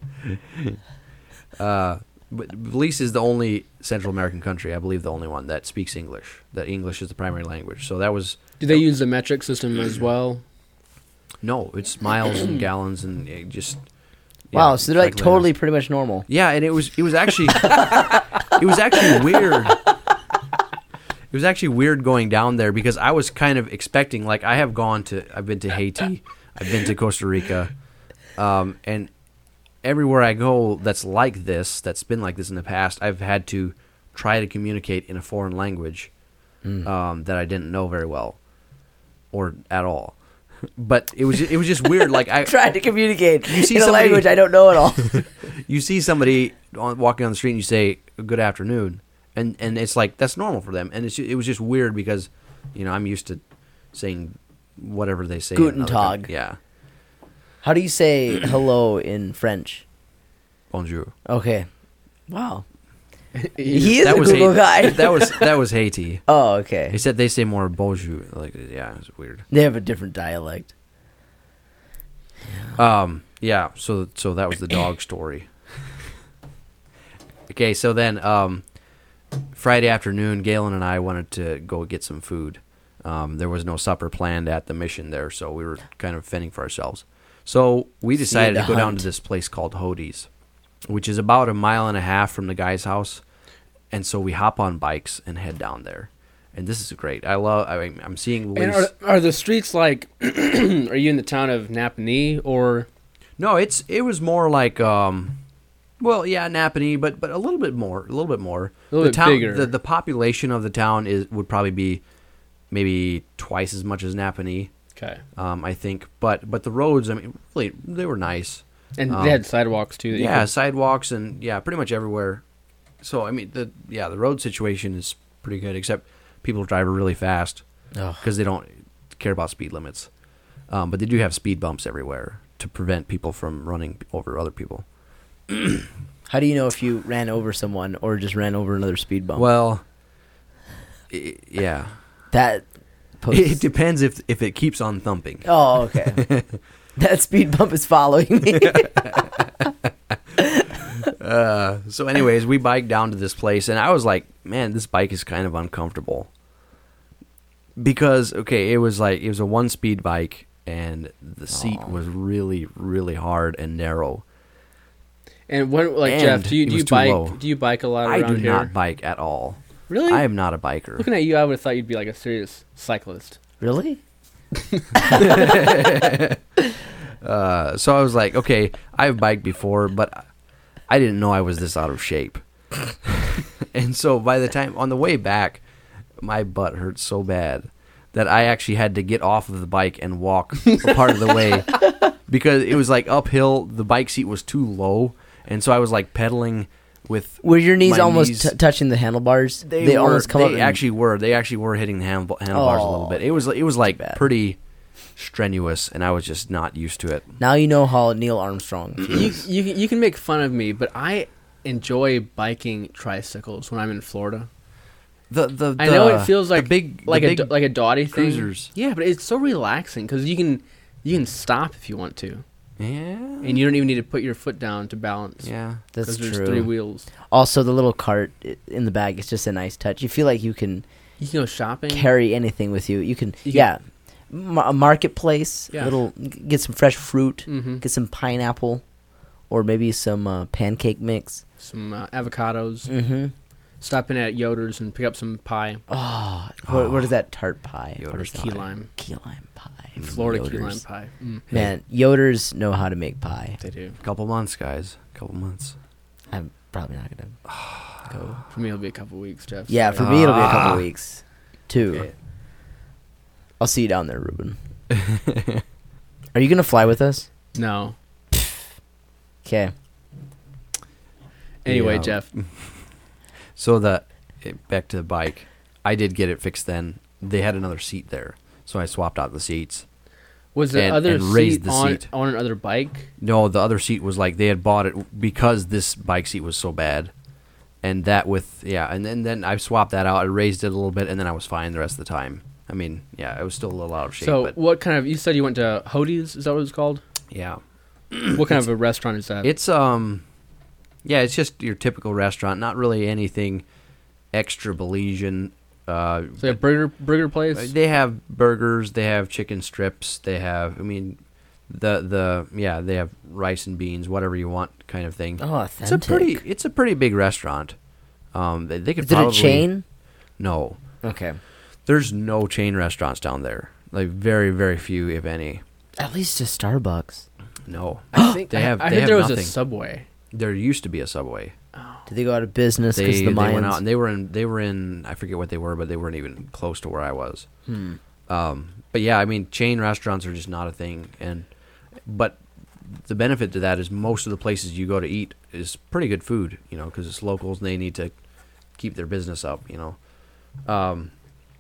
Uh, but Belize is the only Central American country, I believe, the only one that speaks English. That English is the primary language. So that was Do they use the metric system as well? no, it's miles and gallons and it just. Wow, yeah, so they're like calculators. totally pretty much normal. Yeah, and it was it was actually it was actually weird. It was actually weird going down there because I was kind of expecting, like, I have gone to, I've been to Haiti, I've been to Costa Rica, um, and everywhere I go that's like this, that's been like this in the past, I've had to try to communicate in a foreign language um, that I didn't know very well or at all. But it was it was just weird. Like I Trying to communicate You see in a somebody- language I don't know at all. you see somebody on, walking on the street and you say good afternoon, and and it's like that's normal for them, and it's ju- it was just weird because you know I'm used to saying whatever they say. in Guten another Tag. country. Yeah, How do you say hello in French? bonjour. Okay. Wow. He is that a was Google Haiti. guy. That was that was Haiti. Oh, okay. He said they say more bonjour. Like, yeah, it's weird. They have a different dialect. Um, yeah. So so that was the dog story. Okay, so then um, Friday afternoon, Galen and I wanted to go get some food. Um, there was no supper planned at the mission there, so we were kind of fending for ourselves. So we decided to to go down hunt. to this place called Hodie's, which is about a mile and a half from the guy's house. And so we hop on bikes and head down there. And this is great. I love. I mean, I'm seeing. And Luis. are, are the streets like? Are you in the town of Napanee or? No, it's it was more like. Um, well, yeah, Napanee, but but a little bit more, a little bit more. A little the bit town, bigger. The, the population of the town is would probably be maybe twice as much as Napanee. Okay. Um, I think, but but the roads, I mean, really, they were nice. And Um, they had sidewalks too. That you Yeah, could- sidewalks and yeah, pretty much everywhere. So I mean, the yeah, the road situation is pretty good, except people drive really fast Oh. because they don't care about speed limits. Um, but they do have speed bumps everywhere to prevent people from running over other people. How do you know if you ran over someone or just ran over another speed bump? Well, i yeah, that post- it depends if if it keeps on thumping. Oh, okay. That speed bump is following me. Uh, so, anyways, we biked down to this place, and I was like, "Man, this bike is kind of uncomfortable." Because okay, it was like it was a one-speed bike, and the seat Aw. was really, really hard and narrow. And what, like And Jeff, do you it do you was too bike? low. Do you bike a lot I around do here? not bike at all. Really? I am not a biker. Looking at you, I would have thought you'd be like a serious cyclist. Really? Uh, so I was like, okay, I've biked before, but I didn't know I was this out of shape. And so by the time on the way back, my butt hurt so bad that I actually had to get off of the bike and walk a part of the way because it was like uphill. The bike seat was too low, and so I was like pedaling with. Were your knees my almost knees- T- touching the handlebars? They, were, almost come they up. and- actually were. They actually were hitting the handle, handlebars a little Oh, bit. It was it was like bad. pretty strenuous, and I was just not used to it. Now you know how Neil Armstrong You, feels. you can- you can make fun of me, but I enjoy biking tricycles when I'm in Florida. The the, I know the- it feels the like big like the a big do- like a dotty thing. cruisers. Yeah, but it's so relaxing because you can you can stop if you want to, yeah and you don't even need to put your foot down to balance. yeah. That's 'cause there's true. three wheels. Also, the little cart i- in the bag is just a nice touch. You feel like you can You can go shopping. carry anything with you. You can, You can- yeah, Ma- a marketplace. Yeah. Little get some fresh fruit. Mhm. Get some pineapple, or maybe some uh, pancake mix. Some uh, avocados. Mm-hmm. Stop in at Yoder's and pick up some pie. Oh, what, what is that tart pie? What Yoder's is Key that? lime. Key lime pie. from Florida key lime Yoder's. pie. Mm, Man, Yoders know how to make pie. they do. Couple months, guys. Couple months. I'm probably not gonna go. For me, it'll be a couple weeks, Jeff. Yeah, for Sorry. me it'll be a Ah. couple weeks. Two. Okay. I'll see you down there, Ruben. Are you gonna fly with us? No. Okay. Anyway, Yeah. Jeff. So the eh, back to the bike, I did get it fixed. Then they had another seat there, so I swapped out the seats. Was the And- other and raised seat, the on, seat. on another bike? No, the other seat was like they had bought it because this bike seat was so bad, and that with yeah, and then then I swapped that out. I raised it a little bit, and then I was fine the rest of the time. I mean, yeah, I was still a little out of shape, So, but what kind of? You said you went to Hodie's. Is that what it's called? yeah, What kind of a restaurant is that? it's um, yeah, it's just your typical restaurant. Not really anything extra Belizean. Uh, Is it a burger burger place? They have burgers. They have chicken strips. They have, I mean, the the yeah. They have rice and beans, whatever you want, kind of thing. Oh, it's authentic. a pretty, it's a pretty big restaurant. Um, they, they could Is it probably a chain? No, Okay. there's no chain restaurants down there. Like very, very few, if any. At least a Starbucks. No, I think they have. I they heard have there was nothing. a Subway. There used to be a Subway. Did they go out of business because They, of the they Mayans? went out and they were in. They were in. I forget what they were, but they weren't even close to where I was. Hmm. Um, but yeah, I mean, chain restaurants are just not a thing, and but the benefit to that is most of the places you go to eat is pretty good food, you know, because it's locals and they need to keep their business up, you know. Um,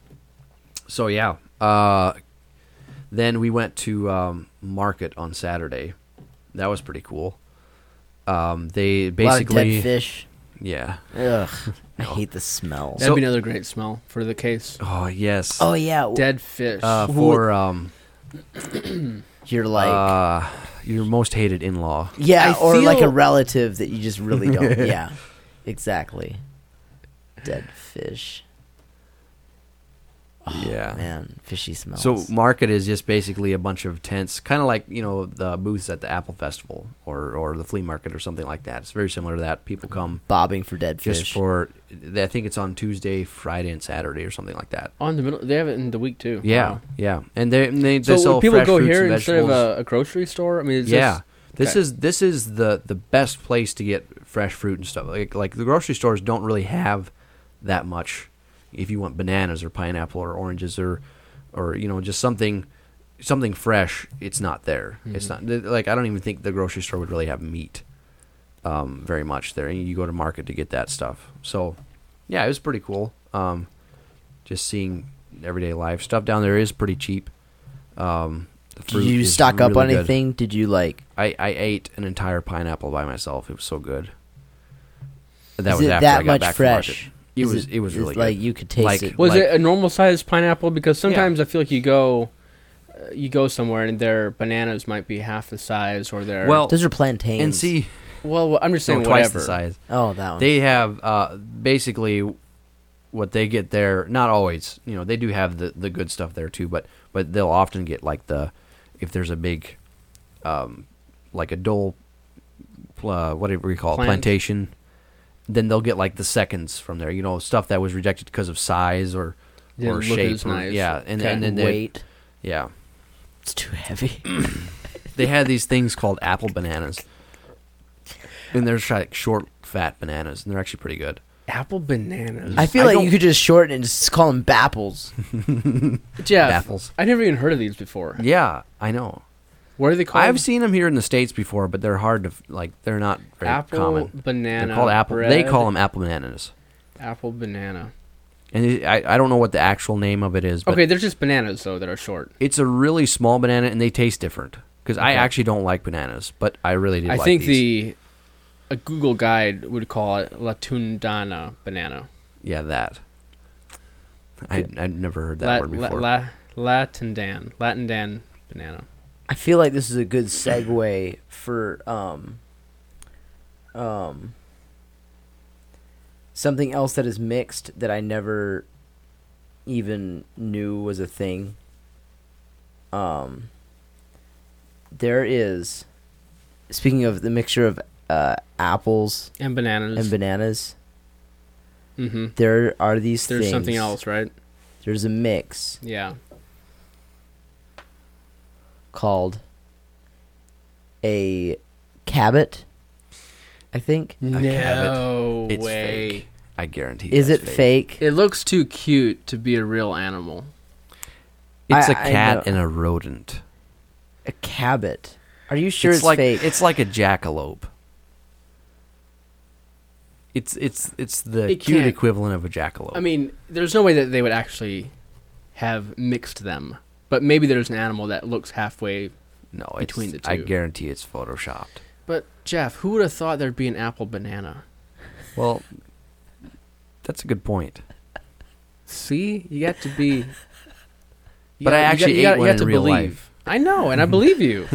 so yeah, uh, then we went to um, market on Saturday. That was pretty cool. Um, they A lot of basically dead fish. Yeah. Ugh, I hate the smell. That'd So- be another great smell for the case. Oh yes. Oh yeah, Dead fish. Uh, for um, you're like uh, your most hated in-law. yeah, I or like a feel- relative that you just really don't. Yeah, exactly. Dead fish. yeah. Man, fishy smells. So market is just basically a bunch of tents, kind of like you know the booths at the Apple Festival or or the flea market or something like that. It's very similar to that. People come bobbing for dead just fish. for. I think it's on Tuesday, Friday, and Saturday or something like that. On the middle, they have it in the week too. Yeah, Wow. yeah, and they and they, they So sell would people fresh go fruits here and instead of vegetables. a, a grocery store? I mean, is Yeah, this okay. is this is the the best place to get fresh fruit and stuff. Like like the grocery stores don't really have that much. If you want bananas or pineapple or oranges or or you know just something something fresh, it's not there. Mm-hmm. It's not like I don't even think the grocery store would really have meat um, very much there. You go to market to get that stuff. So yeah, it was pretty cool. Um, just seeing everyday life stuff down there is pretty cheap. Um, the Did fruit you is stock up really on good. anything? Did you like? I, I ate an entire pineapple by myself. It was so good. That is was it after that I got much back from market. fresh? It Is was it was is really like good. you could taste Like- it. Was like- it a normal sized pineapple? Because sometimes I feel like you go, uh, you go somewhere and their bananas might be half the size, or their Well, Those are plantains. and see, Well, I'm just no, saying twice whatever. the size. oh, that one. They have uh, basically what they get there. Not always, you know, they do have the, the good stuff there too. But but they'll often get like the if there's a big, um, like a dole, uh, whatever we call it, Plant. plantation. Then they'll get like the seconds from there. You know, stuff that was rejected because of size or Didn't or look shape. as or- nice. Yeah, and, Okay. and then they, weight. yeah. It's too heavy. They had these things called apple bananas, and they're like short, fat bananas, and they're actually pretty good. Apple bananas. I feel I like don't- you could just shorten it and just call them bapples. Jeff, Apples. I never even heard of these before. Yeah, I know. What are they called? I've seen them here in the States before, but they're hard to f- like. They're not very apple common. banana. They're called apple. bread. They call them apple bananas, apple banana. and it, I I don't know what the actual name of it is. But Okay, they're just bananas though that are short. it's a really small banana, and they taste different. Because I Okay. actually don't like bananas, but I really did. I like think these. the a Google guide would call it La Tundana banana. yeah that. I I'd never heard that La, word la, before. la, Latin Dan. Latin Dan banana. I feel like this is a good segue for um, um, something else that is mixed that I never even knew was a thing. Um, there is, speaking of the mixture of uh, apples And bananas. and bananas, mm-hmm. there are these There's things. something else, right? There's a mix Yeah. called a Cabot, I think. No It's way. fake. I guarantee. Is it that's fake? It looks too cute to be a real animal. It's I- a I cat know. and a rodent. A Cabot. Are you sure it's, it's like fake? it's like a jackalope. It's it's it's the It cute can't- equivalent of a jackalope. I mean, there's no way that they would actually have mixed them. But maybe there's an animal that looks halfway. no, it's, between the I two. guarantee it's photoshopped. But Jeff, who would have thought there'd be an apple banana? Well, that's a good point. See, you got to be. you But I gotta- you actually got- you ate gotta- you one have in to real believe. life. I know, and I believe you.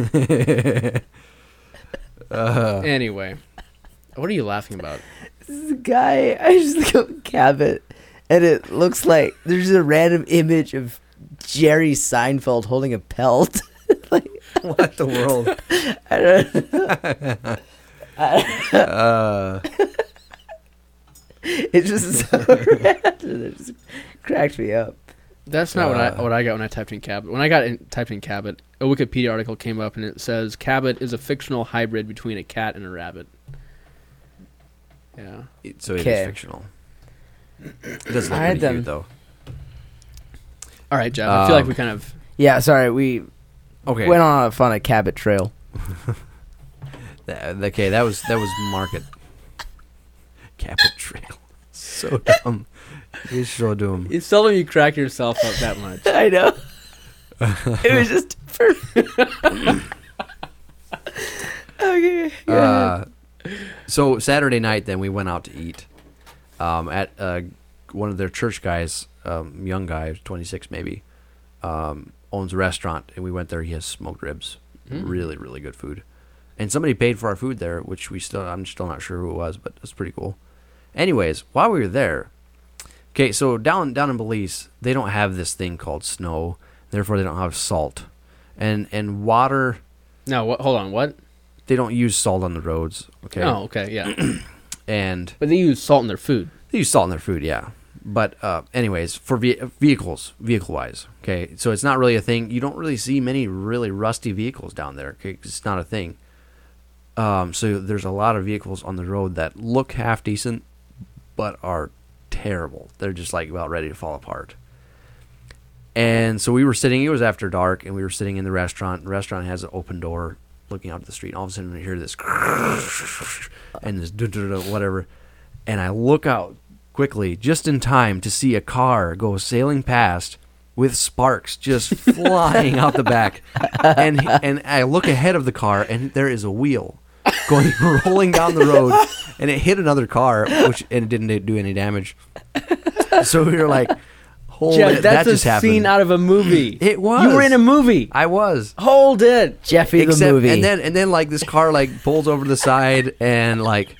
Uh, Anyway, what are you laughing about? This is a guy. I just look up Cabot, and it looks like there's a random image of Jerry Seinfeld holding a pelt. Like, what the world? I don't know. uh, It's just so random. It just cracked me up. That's not what Uh. I what I got when I typed in Cabot. When I got in, typed in Cabot, a Wikipedia article came up and it says Cabot is a fictional hybrid between a cat and a rabbit. Yeah. it- so it Okay. is fictional. It doesn't look Alright, pretty then. cute though. All right, Jeff. I feel like Um, we kind of Yeah, sorry. We Okay. went on a, on a Cabot trail. That, okay, that was that was market. Cabot Trail. So dumb. It's so dumb. it's seldom you crack yourself up that much. I know. It was just perfect. Okay. Uh, So Saturday night, then we went out to eat um, at uh, one of their church guys, um, young guy, twenty-six maybe, um, owns a restaurant, and we went there. He has smoked ribs, Mm. really, really good food. And somebody paid for our food there, which we still, I'm still not sure who it was, but it was pretty cool. Anyways, while we were there, okay, so down down in Belize, they don't have this thing called snow, therefore they don't have salt, and and water. No, what? Hold on, what? They don't use salt on the roads. Okay. Oh, okay, yeah. And But they use salt in their food. they use salt in their food, yeah. But uh, anyways, for ve- vehicles, vehicle-wise, okay, so it's not really a thing. You don't really see many really rusty vehicles down there. Okay, 'cause it's not a thing. Um, so there's a lot of vehicles on the road that look half decent, but are terrible. They're just like about ready to fall apart. And so we were sitting. It was after dark, and we were sitting in the restaurant. The restaurant has an open door looking out to the street. And all of a sudden, we hear this and this whatever, and I look out quickly, just in time to see a car go sailing past with sparks just flying out the back. And and I look ahead of the car, and there is a wheel going rolling down the road, and it hit another car, which and it didn't do any damage. So we were like, "Holy, Jeff, that's that just a happened." scene out of a movie. It was. You were in a movie. I was. Hold it. Jeffy Except, the movie. and then and then like this car like pulls over to the side, and like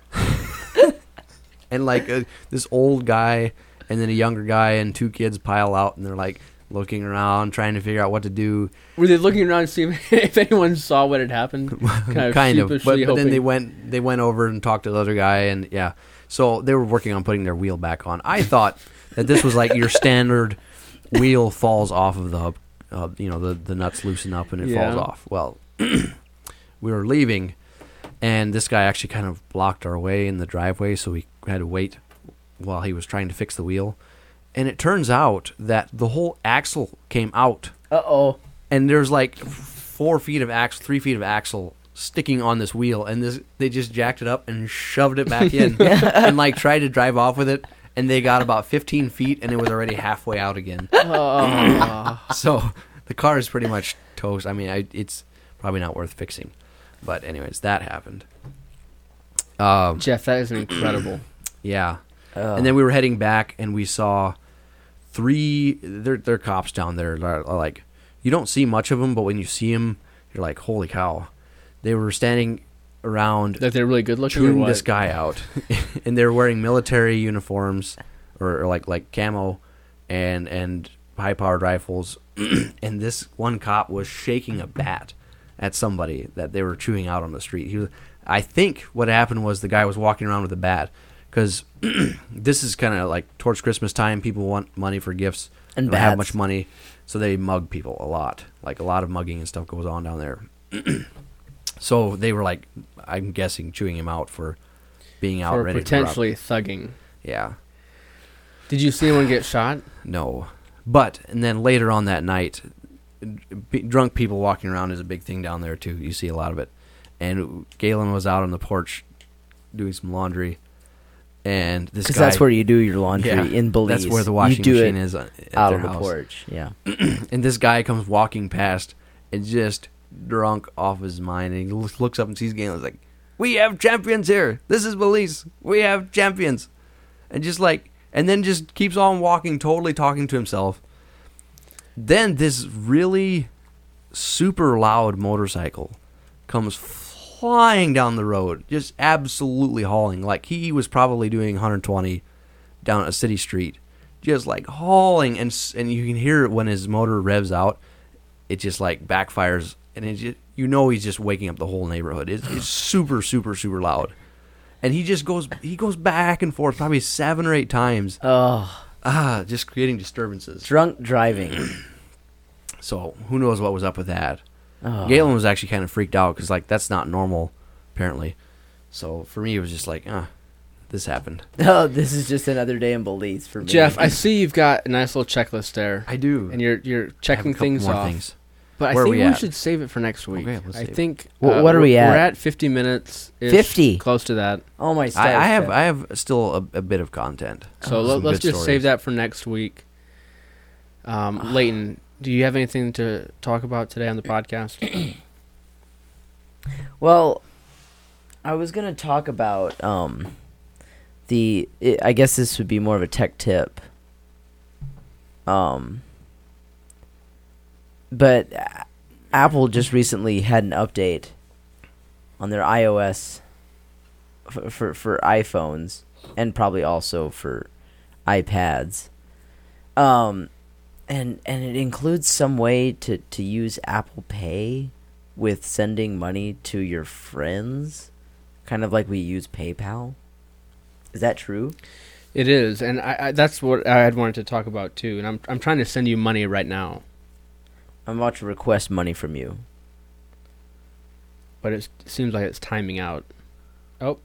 and like uh, this old guy and then a younger guy and two kids pile out, and they're like looking around trying to figure out what to do. Were they looking around to see if, if anyone saw what had happened? Kind of, kind of, but, but sheepishly then they hoping. went they went over and talked to the other guy, and yeah, so they were working on putting their wheel back on. I thought that this was like your standard wheel falls off of the uh, you know the the nuts loosen up and it Yeah. falls off. Well, we were leaving, and this guy actually kind of blocked our way in the driveway, so we had to wait while he was trying to fix the wheel. And it turns out that the whole axle came out, Uh-oh. and there's like four feet of axle, three feet of axle sticking on this wheel, and this they just jacked it up and shoved it back in, and like tried to drive off with it, and they got about fifteen feet, and it was already halfway out again. Oh. So the car is pretty much toast. I mean, I, it's probably not worth fixing, but anyways, that happened. Um, Jeff, that is incredible. yeah, Oh. and then we were heading back, and we saw three. They're they're cops down there. Are, are like, you don't see much of them, but when you see them, you're like, holy cow! They were standing around That they're really good looking. Or tune what? this guy out, and they're wearing military uniforms or, or like like camo and and high powered rifles. And this one cop was shaking a bat at somebody that they were chewing out on the street. He was, I think what happened was the guy was walking around with a bat, because this is kind of like towards Christmas time. People want money for gifts And they don't have bats. much money, so they mug people a lot. Like a lot of mugging and stuff goes on down there. So they were like, I'm guessing, chewing him out for being out For ready potentially thugging. to rob. Yeah. Did you see anyone get shot? No. But, and then later on that night, b- drunk people walking around is a big thing down there, too. You see a lot of it. And Galen was out on the porch doing some laundry. And this Because guy... that's where you do your laundry Yeah, in Belize. That's where the washing you do machine it is at out their on the house. porch. Yeah. And this guy comes walking past and just drunk off his mind. And he looks, looks up and sees Galen's like, we have champions here. This is Belize. We have champions. And just like... And then just keeps on walking, totally talking to himself. Then this really super loud motorcycle comes flying down the road, just absolutely hauling. Like he was probably doing one hundred twenty down a city street, just like hauling. And s- and you can hear it when his motor revs out. It just like backfires, and it just, you know he's just waking up the whole neighborhood. It's, it's super, super, super loud. And he just goes, he goes back and forth probably seven or eight times. Oh, Ah, just creating disturbances. drunk driving. So who knows what was up with that. Oh. Galen was actually kind of freaked out because like that's not normal, apparently. So for me, it was just like, ah, this happened. Oh, this is just another day in Belize for me. Jeff, I see you've got a nice little checklist there. I do. And you're you're I have a checking couple things more off. things. But Where I are think we we, at? should save it for next week. Okay, let's I save it. think Wh- uh, what are we we're- at? We're at fifty minutes. fifty? Close to that. Oh my! I, stars, I have Jeff. I have still a, a bit of content. So Oh, let, some let's good just stories. save that for next week. Um, Leighton, do you have anything to talk about today on the podcast? Well, I was gonna talk about um, the. It, I guess this would be more of a tech tip. Um, but Apple just recently had an update on their iOS for for, for iPhones and probably also for iPads. Um, and and it includes some way to, to use Apple Pay with sending money to your friends, kind of like we use PayPal. Is that true? It is, and I, I, that's what I had wanted to talk about too. And I'm I'm trying to send you money right now, I'm about to request money from you. but it's, it seems like it's timing out. Oh,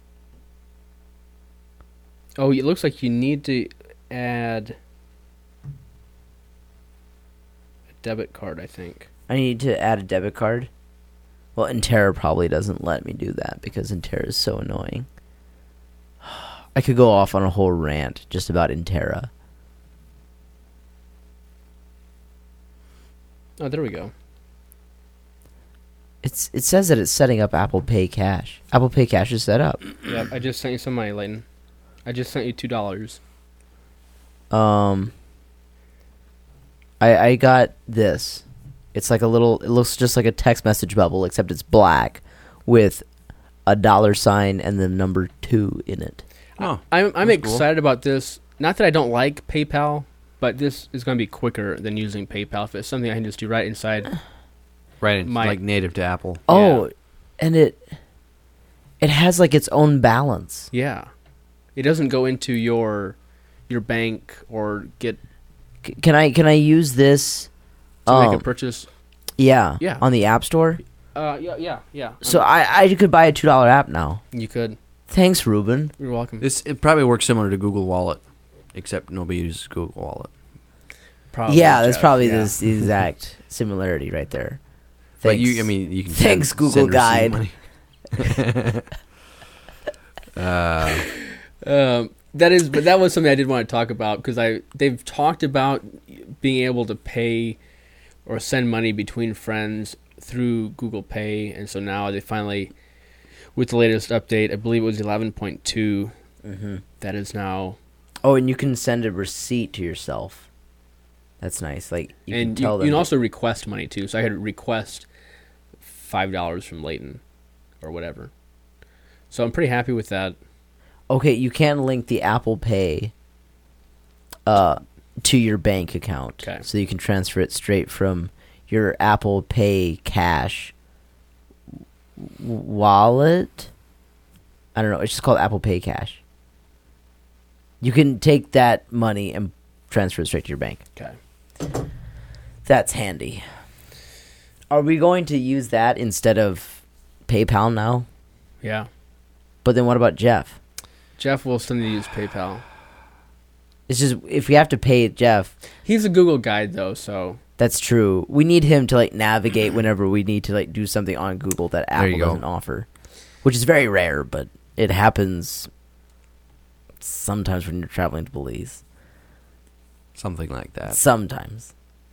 oh, it looks like you need to add a debit card, I think. I need to add a debit card. Well, Intera probably doesn't let me do that because Intera is so annoying. I could go off on a whole rant just about Intera. Oh, there we go. It's it says that it's setting up Apple Pay Cash. Apple Pay Cash is set up. Yep, I just sent you some money, Layton. I just sent you two dollars. Um, I I got this. It's like a little. It looks just like a text message bubble, except it's black with a dollar sign and the number two in it. Oh, I'm I'm that's cool. excited about this. Not that I don't like PayPal, but this is going to be quicker than using PayPal. If it's something I can just do right inside. Right, it's My- like native to Apple. Oh, Yeah. and it it has like its own balance. Yeah, it doesn't go into your your bank or get C- can I can I use this? to um, make a purchase. Yeah, Yeah. on the App Store. Uh, yeah, yeah, yeah. So I I could buy a two dollar app now. You could. Thanks, Ruben. You're welcome. This it probably works similar to Google Wallet, except nobody uses Google Wallet. Probably, yeah, that's Jeff, probably yeah. this the exact similarity right there. But Thanks. you, I mean, you can Thanks, send, Google send, receive Guide. money. uh, Um, that is, but that was something I did want to talk about because I they've talked about being able to pay or send money between friends through Google Pay, and so now they finally, with the latest update, I believe it was eleven point two, Mm-hmm. that is now, Oh, and you can send a receipt to yourself. That's nice. Like you and can you, tell you them. can to- also request money too. So I could request five dollars from Layton, or whatever. So I'm pretty happy with that. Okay, you can link the Apple Pay uh, to your bank account. Okay. So you can transfer it straight from your Apple Pay Cash w- wallet. I don't know. It's just called Apple Pay Cash. You can take that money and transfer it straight to your bank. Okay. That's handy. Are we going to use that instead of PayPal now? Yeah. But then what about Jeff? Jeff will still need to use PayPal. It's just if we have to pay Jeff, He's a Google guide though, so that's true. We need him to like navigate whenever we need to like do something on Google that There you Apple go. doesn't offer, which is very rare, but it happens sometimes when you're traveling to Belize. something like that. Sometimes.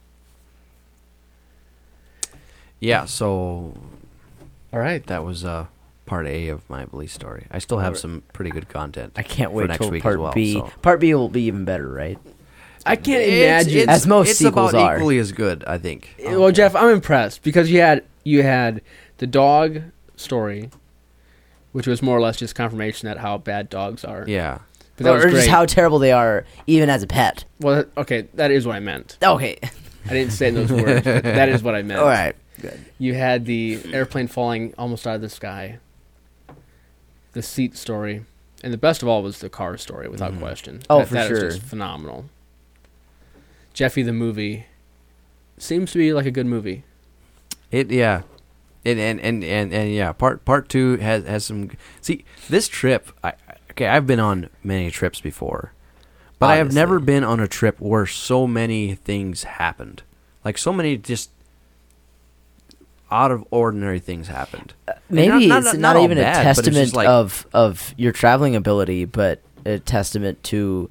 Yeah, so all right. that was uh, part A of my Belize story. I still have Alright. some pretty good content. I can't for wait next till week part as well, B. so. Part B will be even better, right? I can't It's- imagine. it's- As most it's sequels about are. equally as good, I think. Well, Jeff, I'm impressed because you had you had the dog story, which was more or less just confirmation that how bad dogs are. Yeah. but that was or just great. how terrible they are, even as a pet. Well, that- okay, that is what I meant. Okay. I didn't say it in those words. But that is what I meant. All right. Good. You had the airplane falling almost out of the sky. The seat story, and the best of all was the car story, without Mhm. question. Oh, that, for that sure. was just phenomenal. Jeffy the movie seems to be like a good movie. It yeah. It, and, and, and, and yeah, part part two has has some. See, this trip, I okay, I've been on many trips before, but I have Obviously. never been on a trip where so many things happened. Like so many just out of ordinary things happened. And Maybe not- not- it's not- not, not all even bad, a but it's just testament like- of of your traveling ability, but a testament to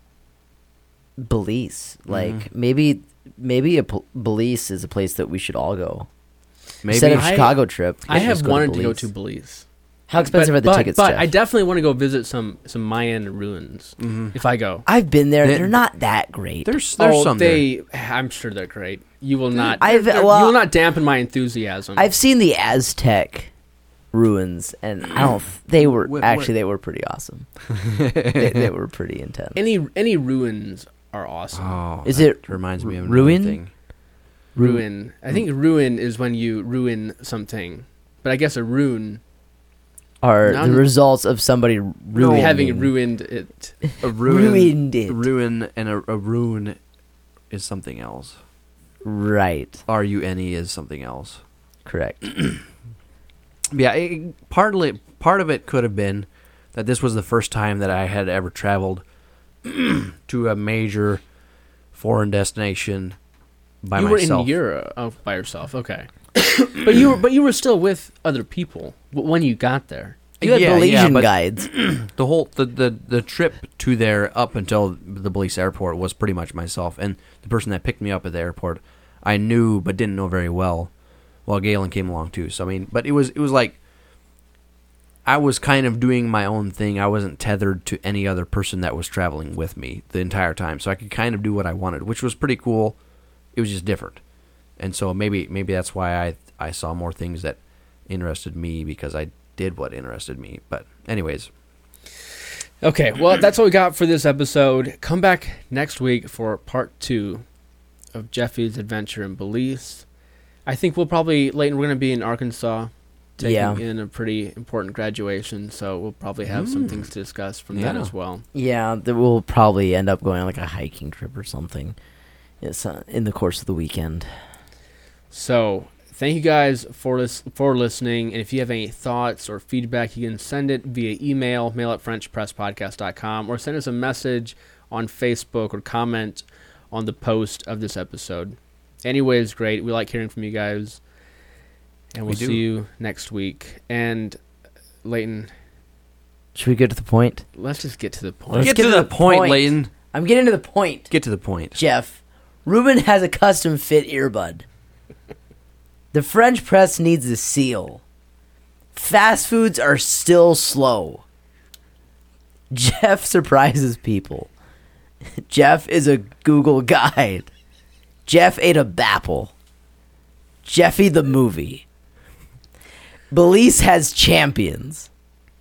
Belize. Like Mm-hmm. maybe maybe a P- Belize is a place that we should all go Maybe instead of I- Chicago trip. I just have go wanted to, go Belize. to Belize. How expensive but, are the but, tickets, But Jeff? I definitely want to go visit some some Mayan ruins if I go. I've been there. They- They're not that great. There's there's oh, some there. they. I'm sure they're great. You will not. I've- they're- well, you will not dampen my enthusiasm. I've seen the Aztec ruins, and I don't. th- They were Wh- wh- actually they were pretty awesome. they, they were pretty intense. any any ruins are awesome. Oh, Is that it reminds me of another ruin? thing. Ruin. I think ruin is when you ruin something, but I guess a rune Are None- the results of somebody ruining having ruined it. A ruin, ruined it? ruin and a, a rune is something else. Right. R U N E is something else. Correct. Yeah, it, partly part of it could have been that this was the first time that I had ever traveled to a major foreign destination by you myself. were in Europe oh, by yourself. Okay, but you were but you were still with other people w- when you got there. You had Yeah, yeah, Belizean but- guides. The whole the, the the trip to there up until the Belize airport was pretty much myself, and the person that picked me up at the airport I knew but didn't know very well. Well, Galen came along too. So I mean, but it was it was like I was kind of doing my own thing. I wasn't tethered to any other person that was traveling with me the entire time, so I could kind of do what I wanted, which was pretty cool. It was just different, and so maybe maybe that's why I I saw more things that interested me because I did what interested me. But anyways, Okay, well that's what we got for this episode. Come back next week for part two of Jeffy's adventure in Belize. I think we'll probably Leighton. We're going to be in Arkansas, taking Yeah. in a pretty important graduation, so we'll probably have some things to discuss from that Yeah. as well. Yeah, that we'll probably end up going on like a hiking trip or something. It's uh, in the course of the weekend. So thank you guys for lis- for listening, and if you have any thoughts or feedback, you can send it via email, mail at french press podcast dot com, or send us a message on Facebook or comment on the post of this episode. Anyways, great. We like hearing from you guys, and we'll We do. see you next week. And Leighton, Should we get to the point? let's just get to the point. Let's get, get to to the, the point, point. Leighton. I'm getting to the point. Get to the point. Jeff, Ruben has a custom fit earbud. The French press needs a seal. Fast foods are still slow. Jeff surprises people. Jeff is a Google guide. Jeff ate a Bapple. Jeffy the movie. Belize has champions.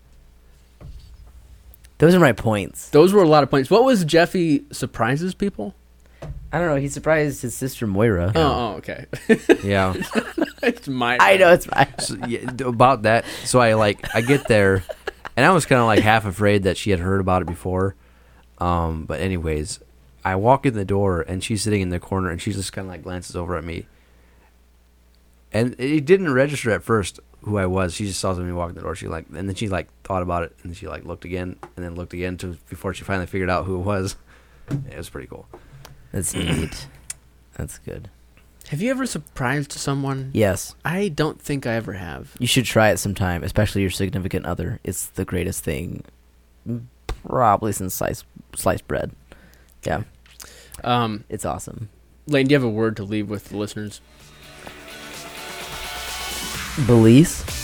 Those are my points. Those were a lot of points. What was Jeffy surprises people? I don't know. He surprised his sister Moira. Oh, oh okay. Yeah. It's my. I know it's fine. So, yeah, d- about that. So I like I get there, and I was kind of like half afraid that she had heard about it before. Um, but anyways, I walk in the door and she's sitting in the corner and she just kind of like glances over at me, and it didn't register at first who I was. She just saw me walk in the door. She like, and then she like thought about it and she like looked again and then looked again to before she finally figured out who it was. It was pretty cool. That's neat. That's good. Have you ever surprised someone? Yes. I don't think I ever have. You should try it sometime, especially your significant other. It's the greatest thing, probably since sliced sliced bread. Yeah, Um, it's awesome. Lane, do you have a word to leave with the listeners? Belize.